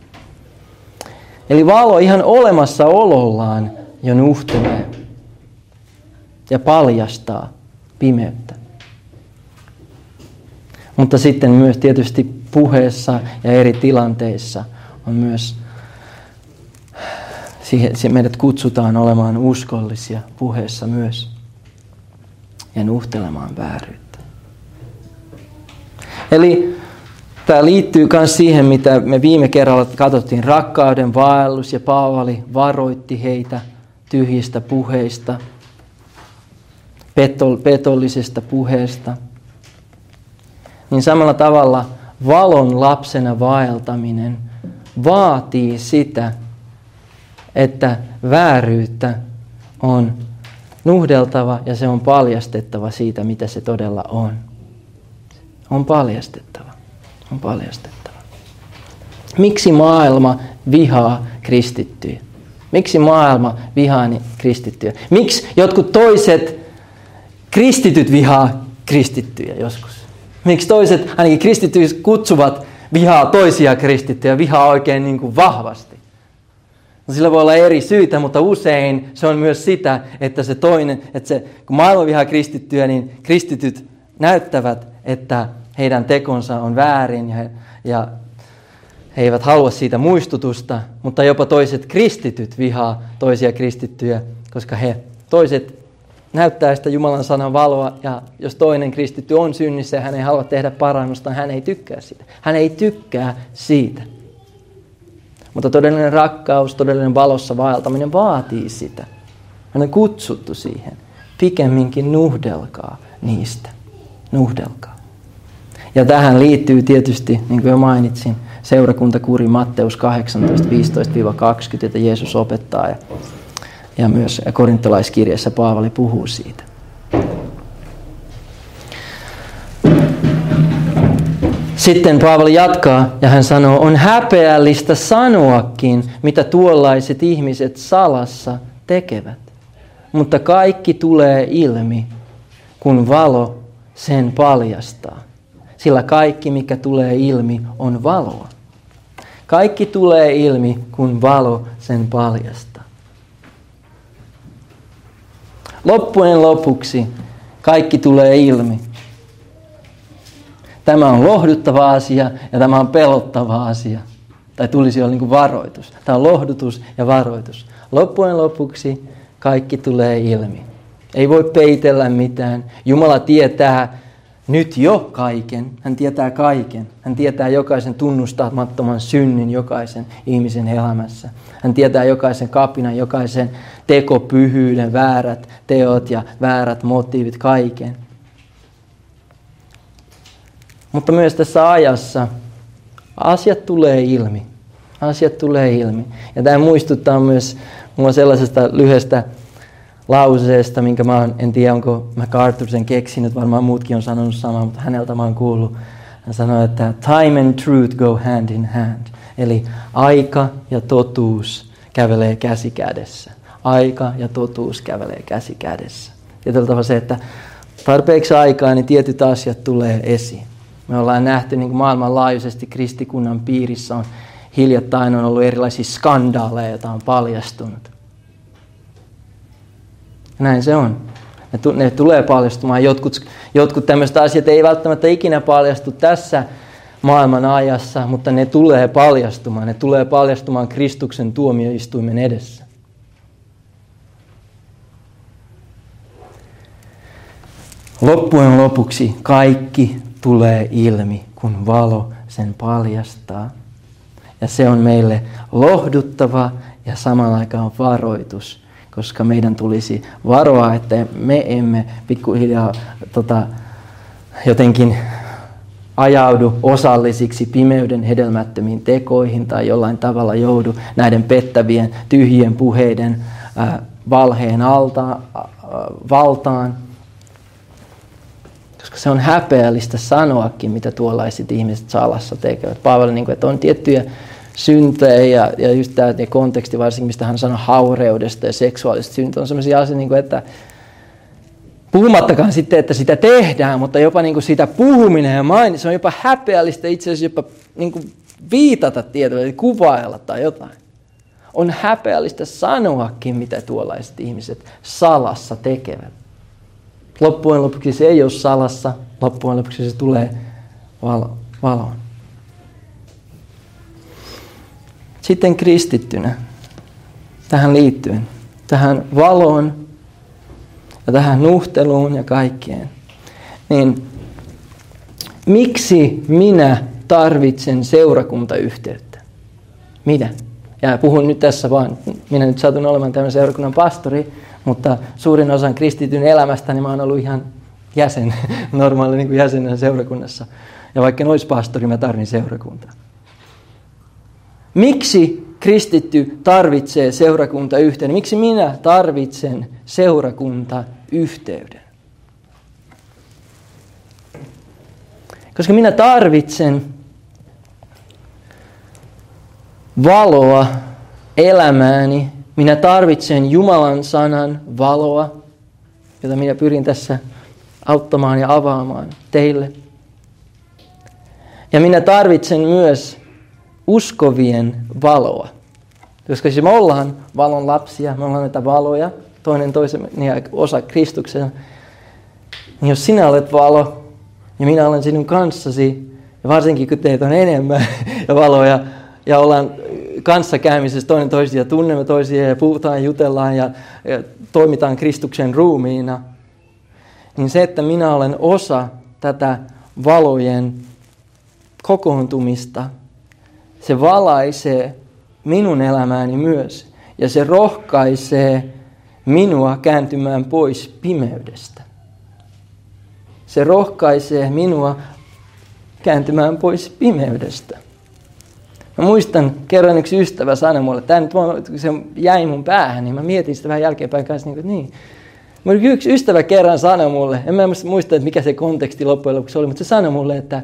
Eli valo ihan olemassaolollaan jo nuhtelee ja paljastaa pimeyttä. Mutta sitten myös tietysti puheessa ja eri tilanteissa on myös, siihen, meidät kutsutaan olemaan uskollisia puheessa myös ja nuhtelemaan vääryyttä. Eli tämä liittyy myös siihen, mitä me viime kerralla katsottiin, rakkauden vaellus, ja Paavali varoitti heitä tyhjistä puheista, petollisesta puheesta. Niin samalla tavalla valon lapsena vaeltaminen vaatii sitä, että vääryyttä on nuhdeltava ja se on paljastettava siitä, mitä se todella on. On paljastettava. On paljastettava. Miksi maailma vihaa kristittyjä? Miksi maailma vihaa kristittyjä? Miksi jotkut toiset kristityt vihaa kristittyjä joskus? Miksi toiset, ainakin kristityt kutsuvat vihaa toisia kristittyjä, vihaa oikein niin kuin vahvasti? No sillä voi olla eri syitä, mutta usein se on myös sitä, että se toinen, että se, kun maailma vihaa kristittyjä, niin kristityt näyttävät, että heidän tekonsa on väärin ja he, ja he eivät halua siitä muistutusta, mutta jopa toiset kristityt vihaa toisia kristittyjä, koska he toiset näyttää sitä Jumalan sanan valoa, ja jos toinen kristitty on synnissä ja hän ei halua tehdä parannusta, hän ei tykkää siitä. Hän ei tykkää siitä. Mutta todellinen rakkaus, todellinen valossa vaeltaminen vaatii sitä. Hän on kutsuttu siihen. Pikemminkin nuhdelkaa niistä. Nuhdelkaa. Ja tähän liittyy tietysti, niin kuin jo mainitsin, seurakuntakuri Matteus kahdeksantoista viisitoista kaksikymmentä, että Jeesus opettaa. Ja, ja myös korintolaiskirjassa Paavali puhuu siitä. Sitten Paavali jatkaa ja hän sanoo, on häpeällistä sanoakin, mitä tuollaiset ihmiset salassa tekevät. Mutta kaikki tulee ilmi, kun valo sen paljastaa. Sillä kaikki, mikä tulee ilmi, on valoa. Kaikki tulee ilmi, kun valo sen paljastaa. Loppujen lopuksi kaikki tulee ilmi. Tämä on lohduttava asia ja tämä on pelottava asia. Tai tulisi olla niin kuin varoitus. Tämä on lohdutus ja varoitus. Loppujen lopuksi kaikki tulee ilmi. Ei voi peitellä mitään. Jumala tietää nyt jo kaiken. Hän tietää kaiken. Hän tietää jokaisen tunnustamattoman synnin jokaisen ihmisen elämässä. Hän tietää jokaisen kapinan, jokaisen tekopyhyyden, väärät teot ja väärät motiivit, kaiken. Mutta myös tässä ajassa asiat tulee ilmi. Asiat tulee ilmi. Ja tämä muistuttaa myös mua sellaisesta lyhyestä lauseesta, minkä mä oon, en tiedä onko MacArthur sen keksinyt, varmaan muutkin on sanonut samaa, mutta häneltä mä oon kuullut. Hän sanoi, että time and truth go hand in hand. Eli aika ja totuus kävelee käsi kädessä. Aika ja totuus kävelee käsi kädessä. Tietyllä tavalla se, että tarpeeksi aikaa, niin tietyt asiat tulee esiin. Me ollaan nähty niin kuin maailmanlaajuisesti kristikunnan piirissä on hiljattain on ollut erilaisia skandaaleja, joita on paljastunut. Näin se on. Ne, tu- ne tulee paljastumaan. Jotkut, jotkut tämmöiset asiat ei välttämättä ikinä paljastu tässä maailman ajassa, mutta ne tulee paljastumaan. Ne tulee paljastumaan Kristuksen tuomioistuimen edessä. Loppujen lopuksi kaikki tulee ilmi, kun valo sen paljastaa. Ja se on meille lohduttava ja samalla aikaan varoitus, koska meidän tulisi varoa, että me emme pikkuhiljaa tota, jotenkin ajaudu osallisiksi pimeyden hedelmättömiin tekoihin tai jollain tavalla joudu näiden pettävien, tyhjien puheiden äh, valheen alta, äh, valtaan. Koska se on häpeällistä sanoakin, mitä tuollaiset ihmiset salassa tekevät. Paavali, niin kuin, että on tiettyjä syntejä ja, ja just tämä konteksti varsinkin, mistä hän sanoi haureudesta ja seksuaalista syntyä, on sellaisia asioita, niin kuin, että puhumattakaan sitten, että sitä tehdään, mutta jopa niin kuin siitä puhuminen ja mainit, se on jopa häpeällistä itse asiassa jopa niin kuin viitata tietoa, eli kuvailla tai jotain. On häpeällistä sanoakin, mitä tuollaiset ihmiset salassa tekevät. Loppujen lopuksi se ei ole salassa, loppujen lopuksi se tulee valo, valoon. Sitten kristittynä, tähän liittyen, tähän valoon ja tähän nuhteluun ja kaikkeen, niin miksi minä tarvitsen seurakuntayhteyttä? Minä. Ja puhun nyt tässä vaan, minä nyt satun olemaan tämän seurakunnan pastori, mutta suurin osan kristityn elämästäni mä oon ollut ihan jäsen, normaali niin kuin jäsenenä seurakunnassa. Ja vaikka en olisi pastori, mä tarvitsen seurakuntaa. Miksi kristitty tarvitsee seurakuntayhteyden? Miksi minä tarvitsen seurakuntayhteyden? Koska minä tarvitsen valoa elämääni. Minä tarvitsen Jumalan sanan valoa, jota minä pyrin tässä auttamaan ja avaamaan teille. Ja minä tarvitsen myös uskovien valoa. Koska siis me ollaan valon lapsia, me ollaan näitä valoja, toinen toisen ja osa Kristuksen. Niin jos sinä olet valo ja minä olen sinun kanssasi, ja varsinkin kun teitä on enemmän ja valoja, ja ollaan kanssakäymisessä toinen toisia, tunnemme toisia ja puhutaan ja jutellaan ja, ja toimitaan Kristuksen ruumiina, niin se, että minä olen osa tätä valojen kokoontumista, se valaisee minun elämääni myös ja se rohkaisee minua kääntymään pois pimeydestä. Se rohkaisee minua kääntymään pois pimeydestä. Mä muistan, kerran yksi ystävä sanoi mulle, tämä nyt se jäi mun päähän, niin mä mietin sitä vähän jälkeenpäin kanssa, niin kuin, niin. Yksi ystävä kerran sanoi mulle, en mä muista, että mikä se konteksti loppujen lopuksi oli, mutta se sanoi mulle, että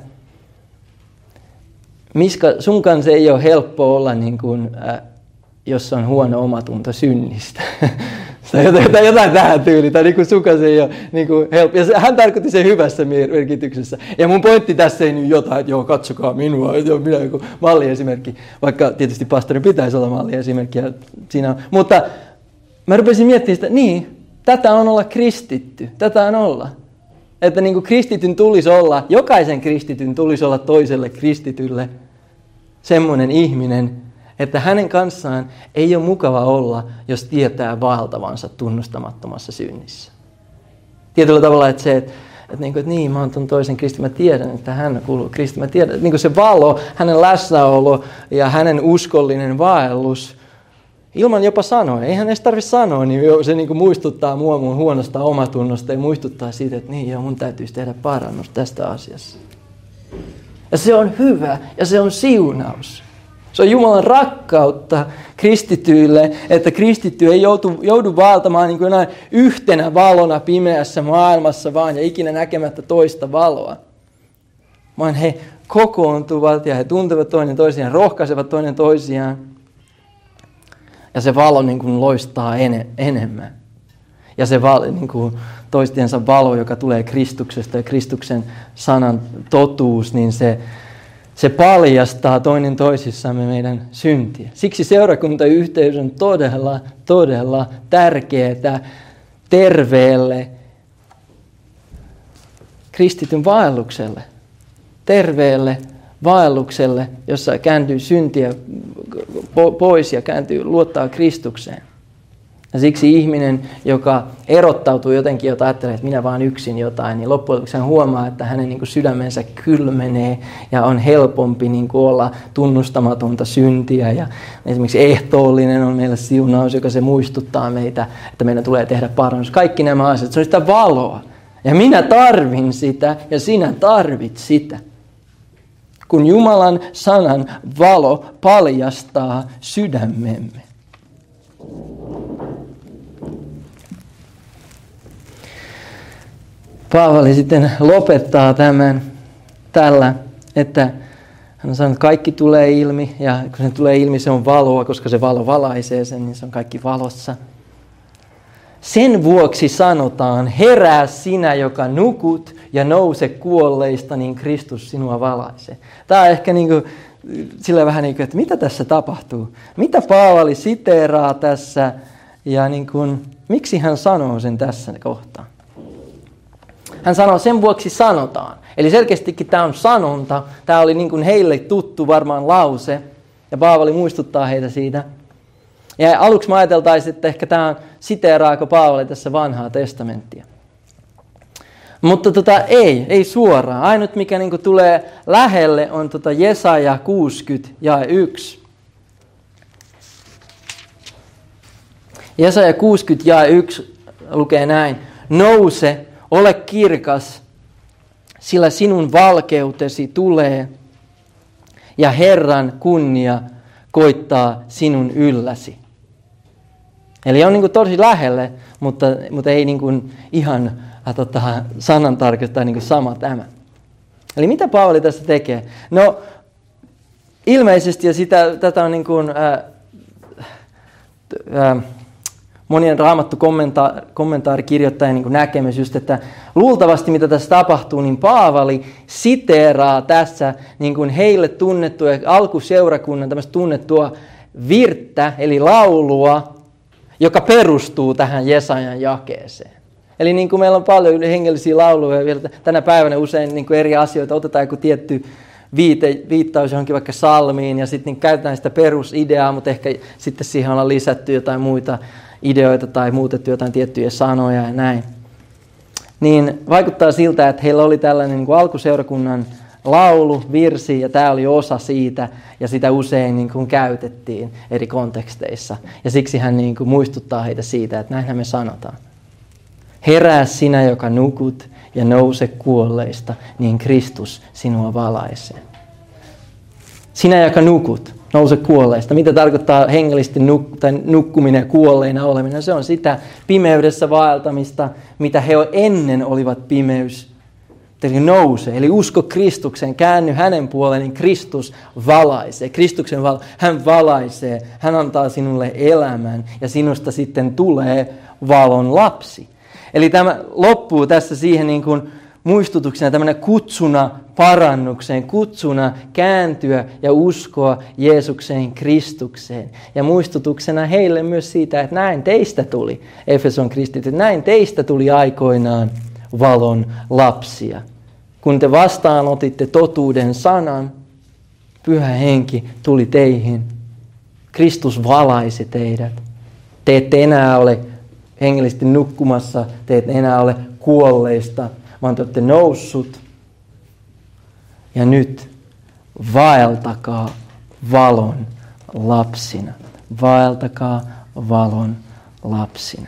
Miska, sun kanssa ei ole helppo olla, niin kuin, äh, jos on huono omatunto synnistä. Tai jotain, jotain tähän tyyliin, tai niin kuin sun kanssa ei ole niin kuin helppo. Ja se, hän tarkoitti sen hyvässä merkityksessä. Ja mun pointti tässä ei nyt jotain, että joo, katsokaa minua, että minä joku malliesimerkki. Vaikka tietysti pastorin pitäisi olla malliesimerkki. Siinä on. Mutta mä rupesin miettimään sitä, niin, tätä on olla kristitty, tätä on olla. Että niin kuin kristityn tulisi olla, jokaisen kristityn tulisi olla toiselle kristitylle semmoinen ihminen, että hänen kanssaan ei ole mukava olla, jos tietää vaeltavansa tunnustamattomassa synnissä. Tietyllä tavalla, että se, että, että, niin, kuin, että niin, mä oon ton toisen kristin, mä tiedän, että hän kuuluu kristiin, mä tiedän, että niin kuin se valo, hänen läsnäolo ja hänen uskollinen vaellus, ilman jopa sanoa, eihän edes tarvitse sanoa, niin se niin kuin muistuttaa mua mun huonosta omatunnosta ja muistuttaa siitä, että niin joo, mun täytyisi tehdä parannus tästä asiassa. Ja se on hyvä ja se on siunaus. Se on Jumalan rakkautta kristityille, että kristitty ei joutu, joudu vaeltamaan niin kuin yhtenä valona pimeässä maailmassa vaan ja ikinä näkemättä toista valoa. Vaan he kokoontuvat ja he tuntevat toinen toisiaan, rohkaisevat toinen toisiaan. Ja se valo niin kuin loistaa ene, enemmän. Ja se valo, niin kuin toistensa valo, joka tulee Kristuksesta ja Kristuksen sanan totuus, niin se, se paljastaa toinen toisissamme meidän syntiä. Siksi seurakuntayhteys on todella, todella tärkeää terveelle kristityn vaellukselle. Terveelle vaellukselle, jossa kääntyy syntiä pois ja kääntyy luottaa Kristukseen. Ja siksi ihminen, joka erottautuu jotenkin, jota ajattelee, että minä vaan yksin jotain, niin loppujen lopuksi hän huomaa, että hänen niin kuin sydämensä kylmenee ja on helpompi niin kuin olla tunnustamatonta syntiä. Ja esimerkiksi ehtoollinen on meille siunaus, joka se muistuttaa meitä, että meidän tulee tehdä parannus. Kaikki nämä asiat, se on sitä valoa. Ja minä tarvin sitä ja sinä tarvit sitä. Kun Jumalan sanan valo paljastaa sydämemme. Paavali sitten lopettaa tämän tällä, että hän on sanonut, että kaikki tulee ilmi, ja kun se tulee ilmi, se on valoa, koska se valo valaisee sen, niin se on kaikki valossa. Sen vuoksi sanotaan, herää sinä, joka nukut, ja nouse kuolleista, niin Kristus sinua valaisee. Tämä on ehkä niin kuin, sillä vähän niin kuin, että mitä tässä tapahtuu? Mitä Paavali siteeraa tässä, ja niin kuin, miksi hän sanoo sen tässä kohtaa? Hän sanoo, sen vuoksi sanotaan. Eli selkeästikin tämä on sanonta. Tämä oli niin kuin heille tuttu varmaan lause. Ja Paavali muistuttaa heitä siitä. Ja aluksi mä ajateltaisin, että ehkä tämä on siteeraako Paavali tässä vanhaa testamenttia. Mutta tota, ei, ei suoraan. Ainut mikä niin kuin tulee lähelle on tota Jesaja kuusikymmentä ja yksi. Jesaja kuusikymmentä ja yksi lukee näin. Nouse, ole kirkas, sillä sinun valkeutesi tulee ja Herran kunnia koittaa sinun ylläsi. Eli on niin kuin tosi lähelle, mutta, mutta ei niin kuin ihan äh, tota, sanan tarkoittaa niin kuin sama tämä. Eli mitä Paavali tässä tekee? No ilmeisesti, ja sitä, tätä on niin kuin, äh, äh, monien raamattu kommenta- kommentaarikirjoittajien niin kuin näkemys just, että luultavasti mitä tässä tapahtuu, niin Paavali siteeraa tässä niin kuin heille tunnettua, alkuseurakunnan tämmöistä tunnettua virttä, eli laulua, joka perustuu tähän Jesajan jakeeseen. Eli niin kuin meillä on paljon hengellisiä lauluja vielä tänä päivänä usein niin kuin eri asioita, otetaan joku tietty viite, viittaus johonkin vaikka salmiin ja sitten niin käytetään sitä perusideaa, mutta ehkä sitten siihen ollaan lisätty jotain muita ideoita tai muutettu jotain tiettyjä sanoja ja näin. Niin vaikuttaa siltä, että heillä oli tällainen niin kuin alkuseurakunnan laulu, virsi, ja tämä oli osa siitä, ja sitä usein niin kuin käytettiin eri konteksteissa. Ja siksi hän niin kuin muistuttaa heitä siitä, että näinhän me sanotaan. Herää sinä, joka nukut, ja nouse kuolleista, niin Kristus sinua valaisee. Sinä, joka nukut, nouse kuolleista. Mitä tarkoittaa hengellisesti nuk- tai nukkuminen ja kuolleina oleminen? Se on sitä pimeydessä vaeltamista, mitä he ennen olivat pimeys. Eli nouse, eli usko Kristukseen, käänny hänen puoleen, niin Kristus valaisee. Kristuksen val- hän valaisee, hän antaa sinulle elämän ja sinusta sitten tulee valon lapsi. Eli tämä loppuu tässä siihen niin kuin muistutuksena, tämmöinen kutsuna parannukseen, kutsuna kääntyä ja uskoa Jeesukseen Kristukseen. Ja muistutuksena heille myös siitä, että näin teistä tuli, Efeson kristityt, näin teistä tuli aikoinaan valon lapsia. Kun te vastaanotitte totuuden sanan, Pyhä Henki tuli teihin. Kristus valaisi teidät. Te ette enää ole hengellisesti nukkumassa, te ette enää ole kuolleista, vaan te olette noussut. Ja nyt vaeltakaa valon lapsina. Vaeltakaa valon lapsina.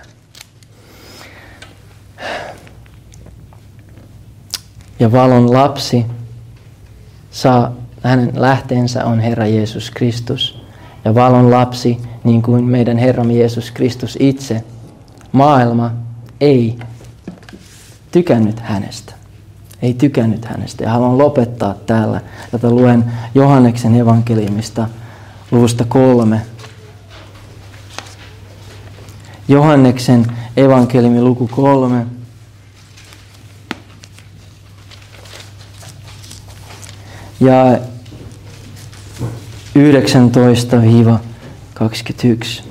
Ja valon lapsi saa, hänen lähteensä on Herra Jeesus Kristus. Ja valon lapsi, niin kuin meidän Herramme Jeesus Kristus itse, maailma ei tykännyt hänestä. Ei tykännyt hänestä. Ja haluan lopettaa täällä, jota luen Johanneksen evankeliumista luvusta kolme. Johanneksen evankeliumi luku kolme. Ja yhdeksäntoista kaksikymmentäyksi.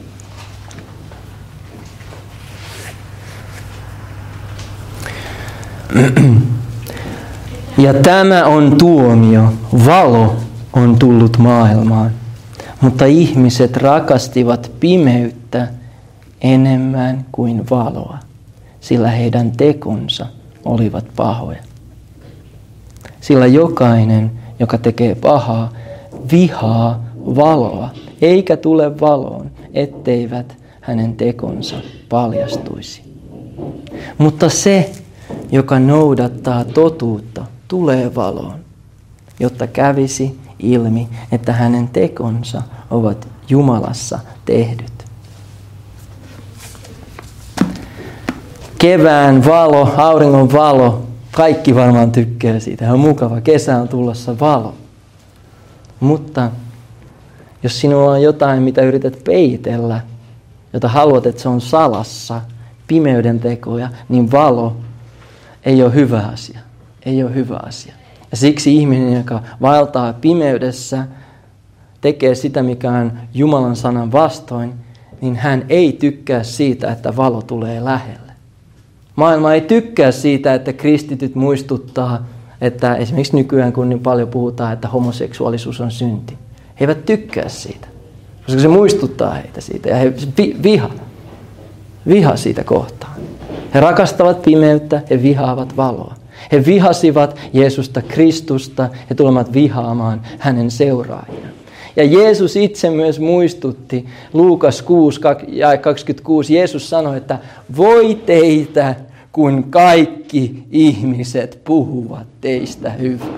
Ja tämä on tuomio, valo on tullut maailmaan, mutta ihmiset rakastivat pimeyttä enemmän kuin valoa, sillä heidän tekonsa olivat pahoja. Sillä jokainen, joka tekee pahaa, vihaa valoa, eikä tule valoon, etteivät hänen tekonsa paljastuisi. Mutta se, joka noudattaa totuutta, tulee valoon, jotta kävisi ilmi, että hänen tekonsa ovat Jumalassa tehdyt. kevään valo, auringon valo, kaikki varmaan tykkää siitä. On mukava, kesä on tulossa valo. Mutta jos sinulla on jotain, mitä yrität peitellä, jota haluat, että se on salassa, pimeyden tekoja, niin valo ei ole hyvä asia. Ei ole hyvä asia. Ja siksi ihminen, joka vaeltaa pimeydessä, tekee sitä, mikä on Jumalan sanan vastoin, niin hän ei tykkää siitä, että valo tulee lähelle. Maailma ei tykkää siitä, että kristityt muistuttaa, että esimerkiksi nykyään, kun niin paljon puhutaan, että homoseksuaalisuus on synti. He eivät tykkää siitä, koska se muistuttaa heitä siitä ja he viha, viha siitä kohtaan. He rakastavat pimeyttä, he vihaavat valoa. He vihasivat Jeesusta Kristusta, he tulevat vihaamaan hänen seuraajiaan. Ja Jeesus itse myös muistutti, Luukas kuusi, kaksikymmentäkuusi, Jeesus sanoi, että voi teitä, kun kaikki ihmiset puhuvat teistä hyvää.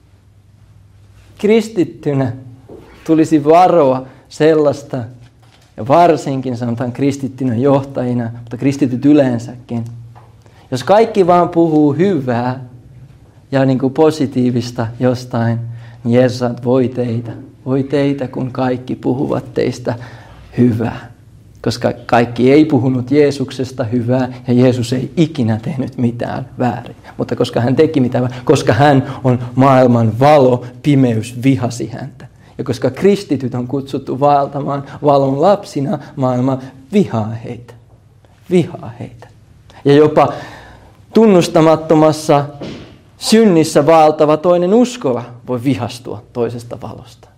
Kristittynä tulisi varoa sellaista, ja varsinkin sanotaan kristittynä johtajina, mutta kristityt yleensäkin. Jos kaikki vaan puhuu hyvää ja niin kuin positiivista jostain, niin Jeesus sanoo, että voi teitä, voi teitä, kun kaikki puhuvat teistä hyvää. Koska kaikki ei puhunut Jeesuksesta hyvää ja Jeesus ei ikinä tehnyt mitään väärin. Mutta koska hän teki mitään väärin, koska hän on maailman valo, pimeys vihasi häntä. Ja koska kristityt on kutsuttu vaeltamaan valon lapsina, maailma vihaa heitä. Vihaa heitä. Ja jopa tunnustamattomassa synnissä vaeltava toinen uskova voi vihastua toisesta valosta.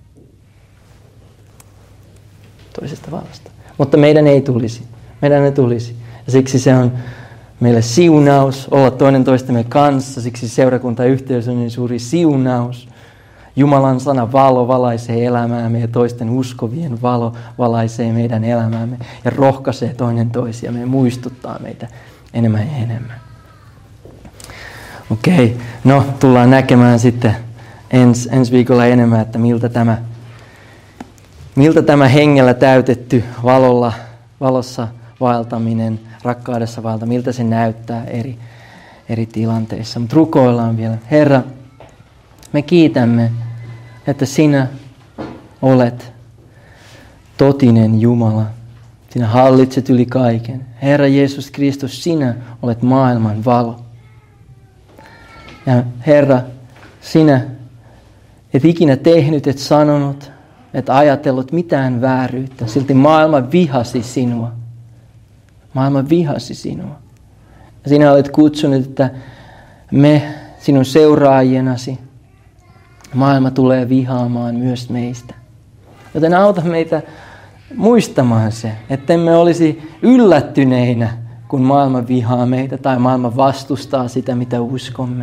Toisesta valosta. Mutta meidän ei tulisi. Meidän ei tulisi. Ja siksi se on meille siunaus olla toinen toistemme kanssa. Siksi seurakuntayhteys on niin suuri siunaus. Jumalan sana valo valaisee elämäämme ja toisten uskovien valo valaisee meidän elämäämme ja rohkaisee toinen toisiamme ja muistuttaa meitä enemmän ja enemmän. Okei, no tullaan näkemään sitten ens, ensi viikolla enemmän, että miltä tämä, miltä tämä hengellä täytetty valolla, valossa vaeltaminen, rakkaudessa vaeltaminen, miltä se näyttää eri, eri tilanteissa. Mutta rukoillaan vielä. Herra, me kiitämme, että sinä olet totinen Jumala. Sinä hallitset yli kaiken. Herra Jeesus Kristus, sinä olet maailman valo. Ja Herra, sinä et ikinä tehnyt, et sanonut, et ajatellut mitään vääryyttä. Silti maailma vihasi sinua. Maailma vihasi sinua. Ja sinä olet kutsunut, että me sinun seuraajienasi maailma tulee vihaamaan myös meistä. Joten auta meitä muistamaan se, että emme olisi yllättyneinä, kun maailma vihaa meitä tai maailma vastustaa sitä, mitä uskomme.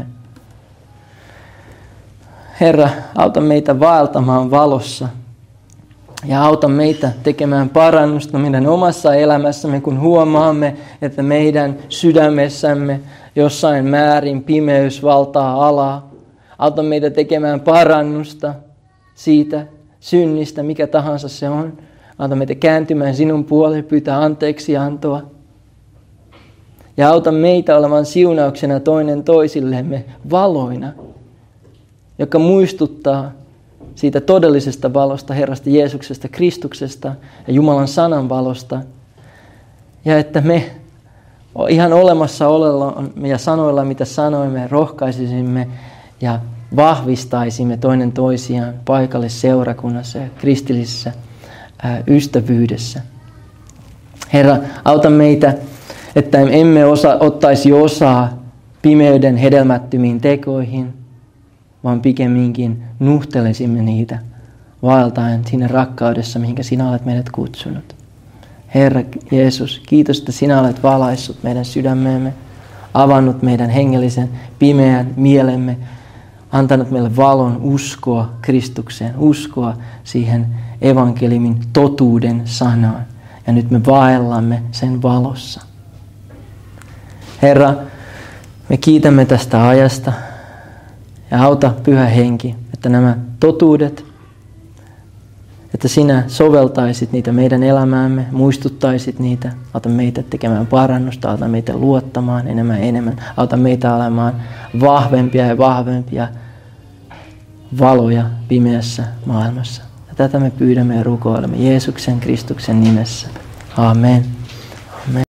Herra, auta meitä vaeltamaan valossa ja auta meitä tekemään parannusta meidän omassa elämässämme, kun huomaamme, että meidän sydämessämme jossain määrin pimeys valtaa alaa. Auta meitä tekemään parannusta siitä synnistä, mikä tahansa se on. Auta meitä kääntymään sinun puolelle, pyytää anteeksi antoa. Ja auta meitä olemaan siunauksena toinen toisillemme valoina, joka muistuttaa siitä todellisesta valosta, Herrasta Jeesuksesta, Kristuksesta ja Jumalan sanan valosta. Ja että me ihan olemassa olella ja sanoilla, mitä sanoimme, rohkaisisimme ja vahvistaisimme toinen toisiaan paikalle seurakunnassa ja kristillisessä ää, ystävyydessä. Herra, auta meitä, että emme osa, ottaisi osaa pimeyden hedelmättömiin tekoihin, vaan pikemminkin nuhtelisimme niitä vaeltaen siinä rakkaudessa, mihinkä sinä olet meidät kutsunut. Herra Jeesus, kiitos, että sinä olet valaissut meidän sydämeemme, avannut meidän hengellisen pimeän mielemme, antanut meille valon uskoa Kristukseen, uskoa siihen evankeliumin totuuden sanaan. Ja nyt me vaellamme sen valossa. Herra, me kiitämme tästä ajasta ja auta Pyhä Henki, että nämä totuudet, että sinä soveltaisit niitä meidän elämäämme, muistuttaisit niitä, auta meitä tekemään parannusta, auta meitä luottamaan enemmän ja enemmän, auta meitä olemaan vahvempia ja vahvempia valoja pimeässä maailmassa. Ja tätä me pyydämme ja rukoilemme Jeesuksen Kristuksen nimessä. Amen.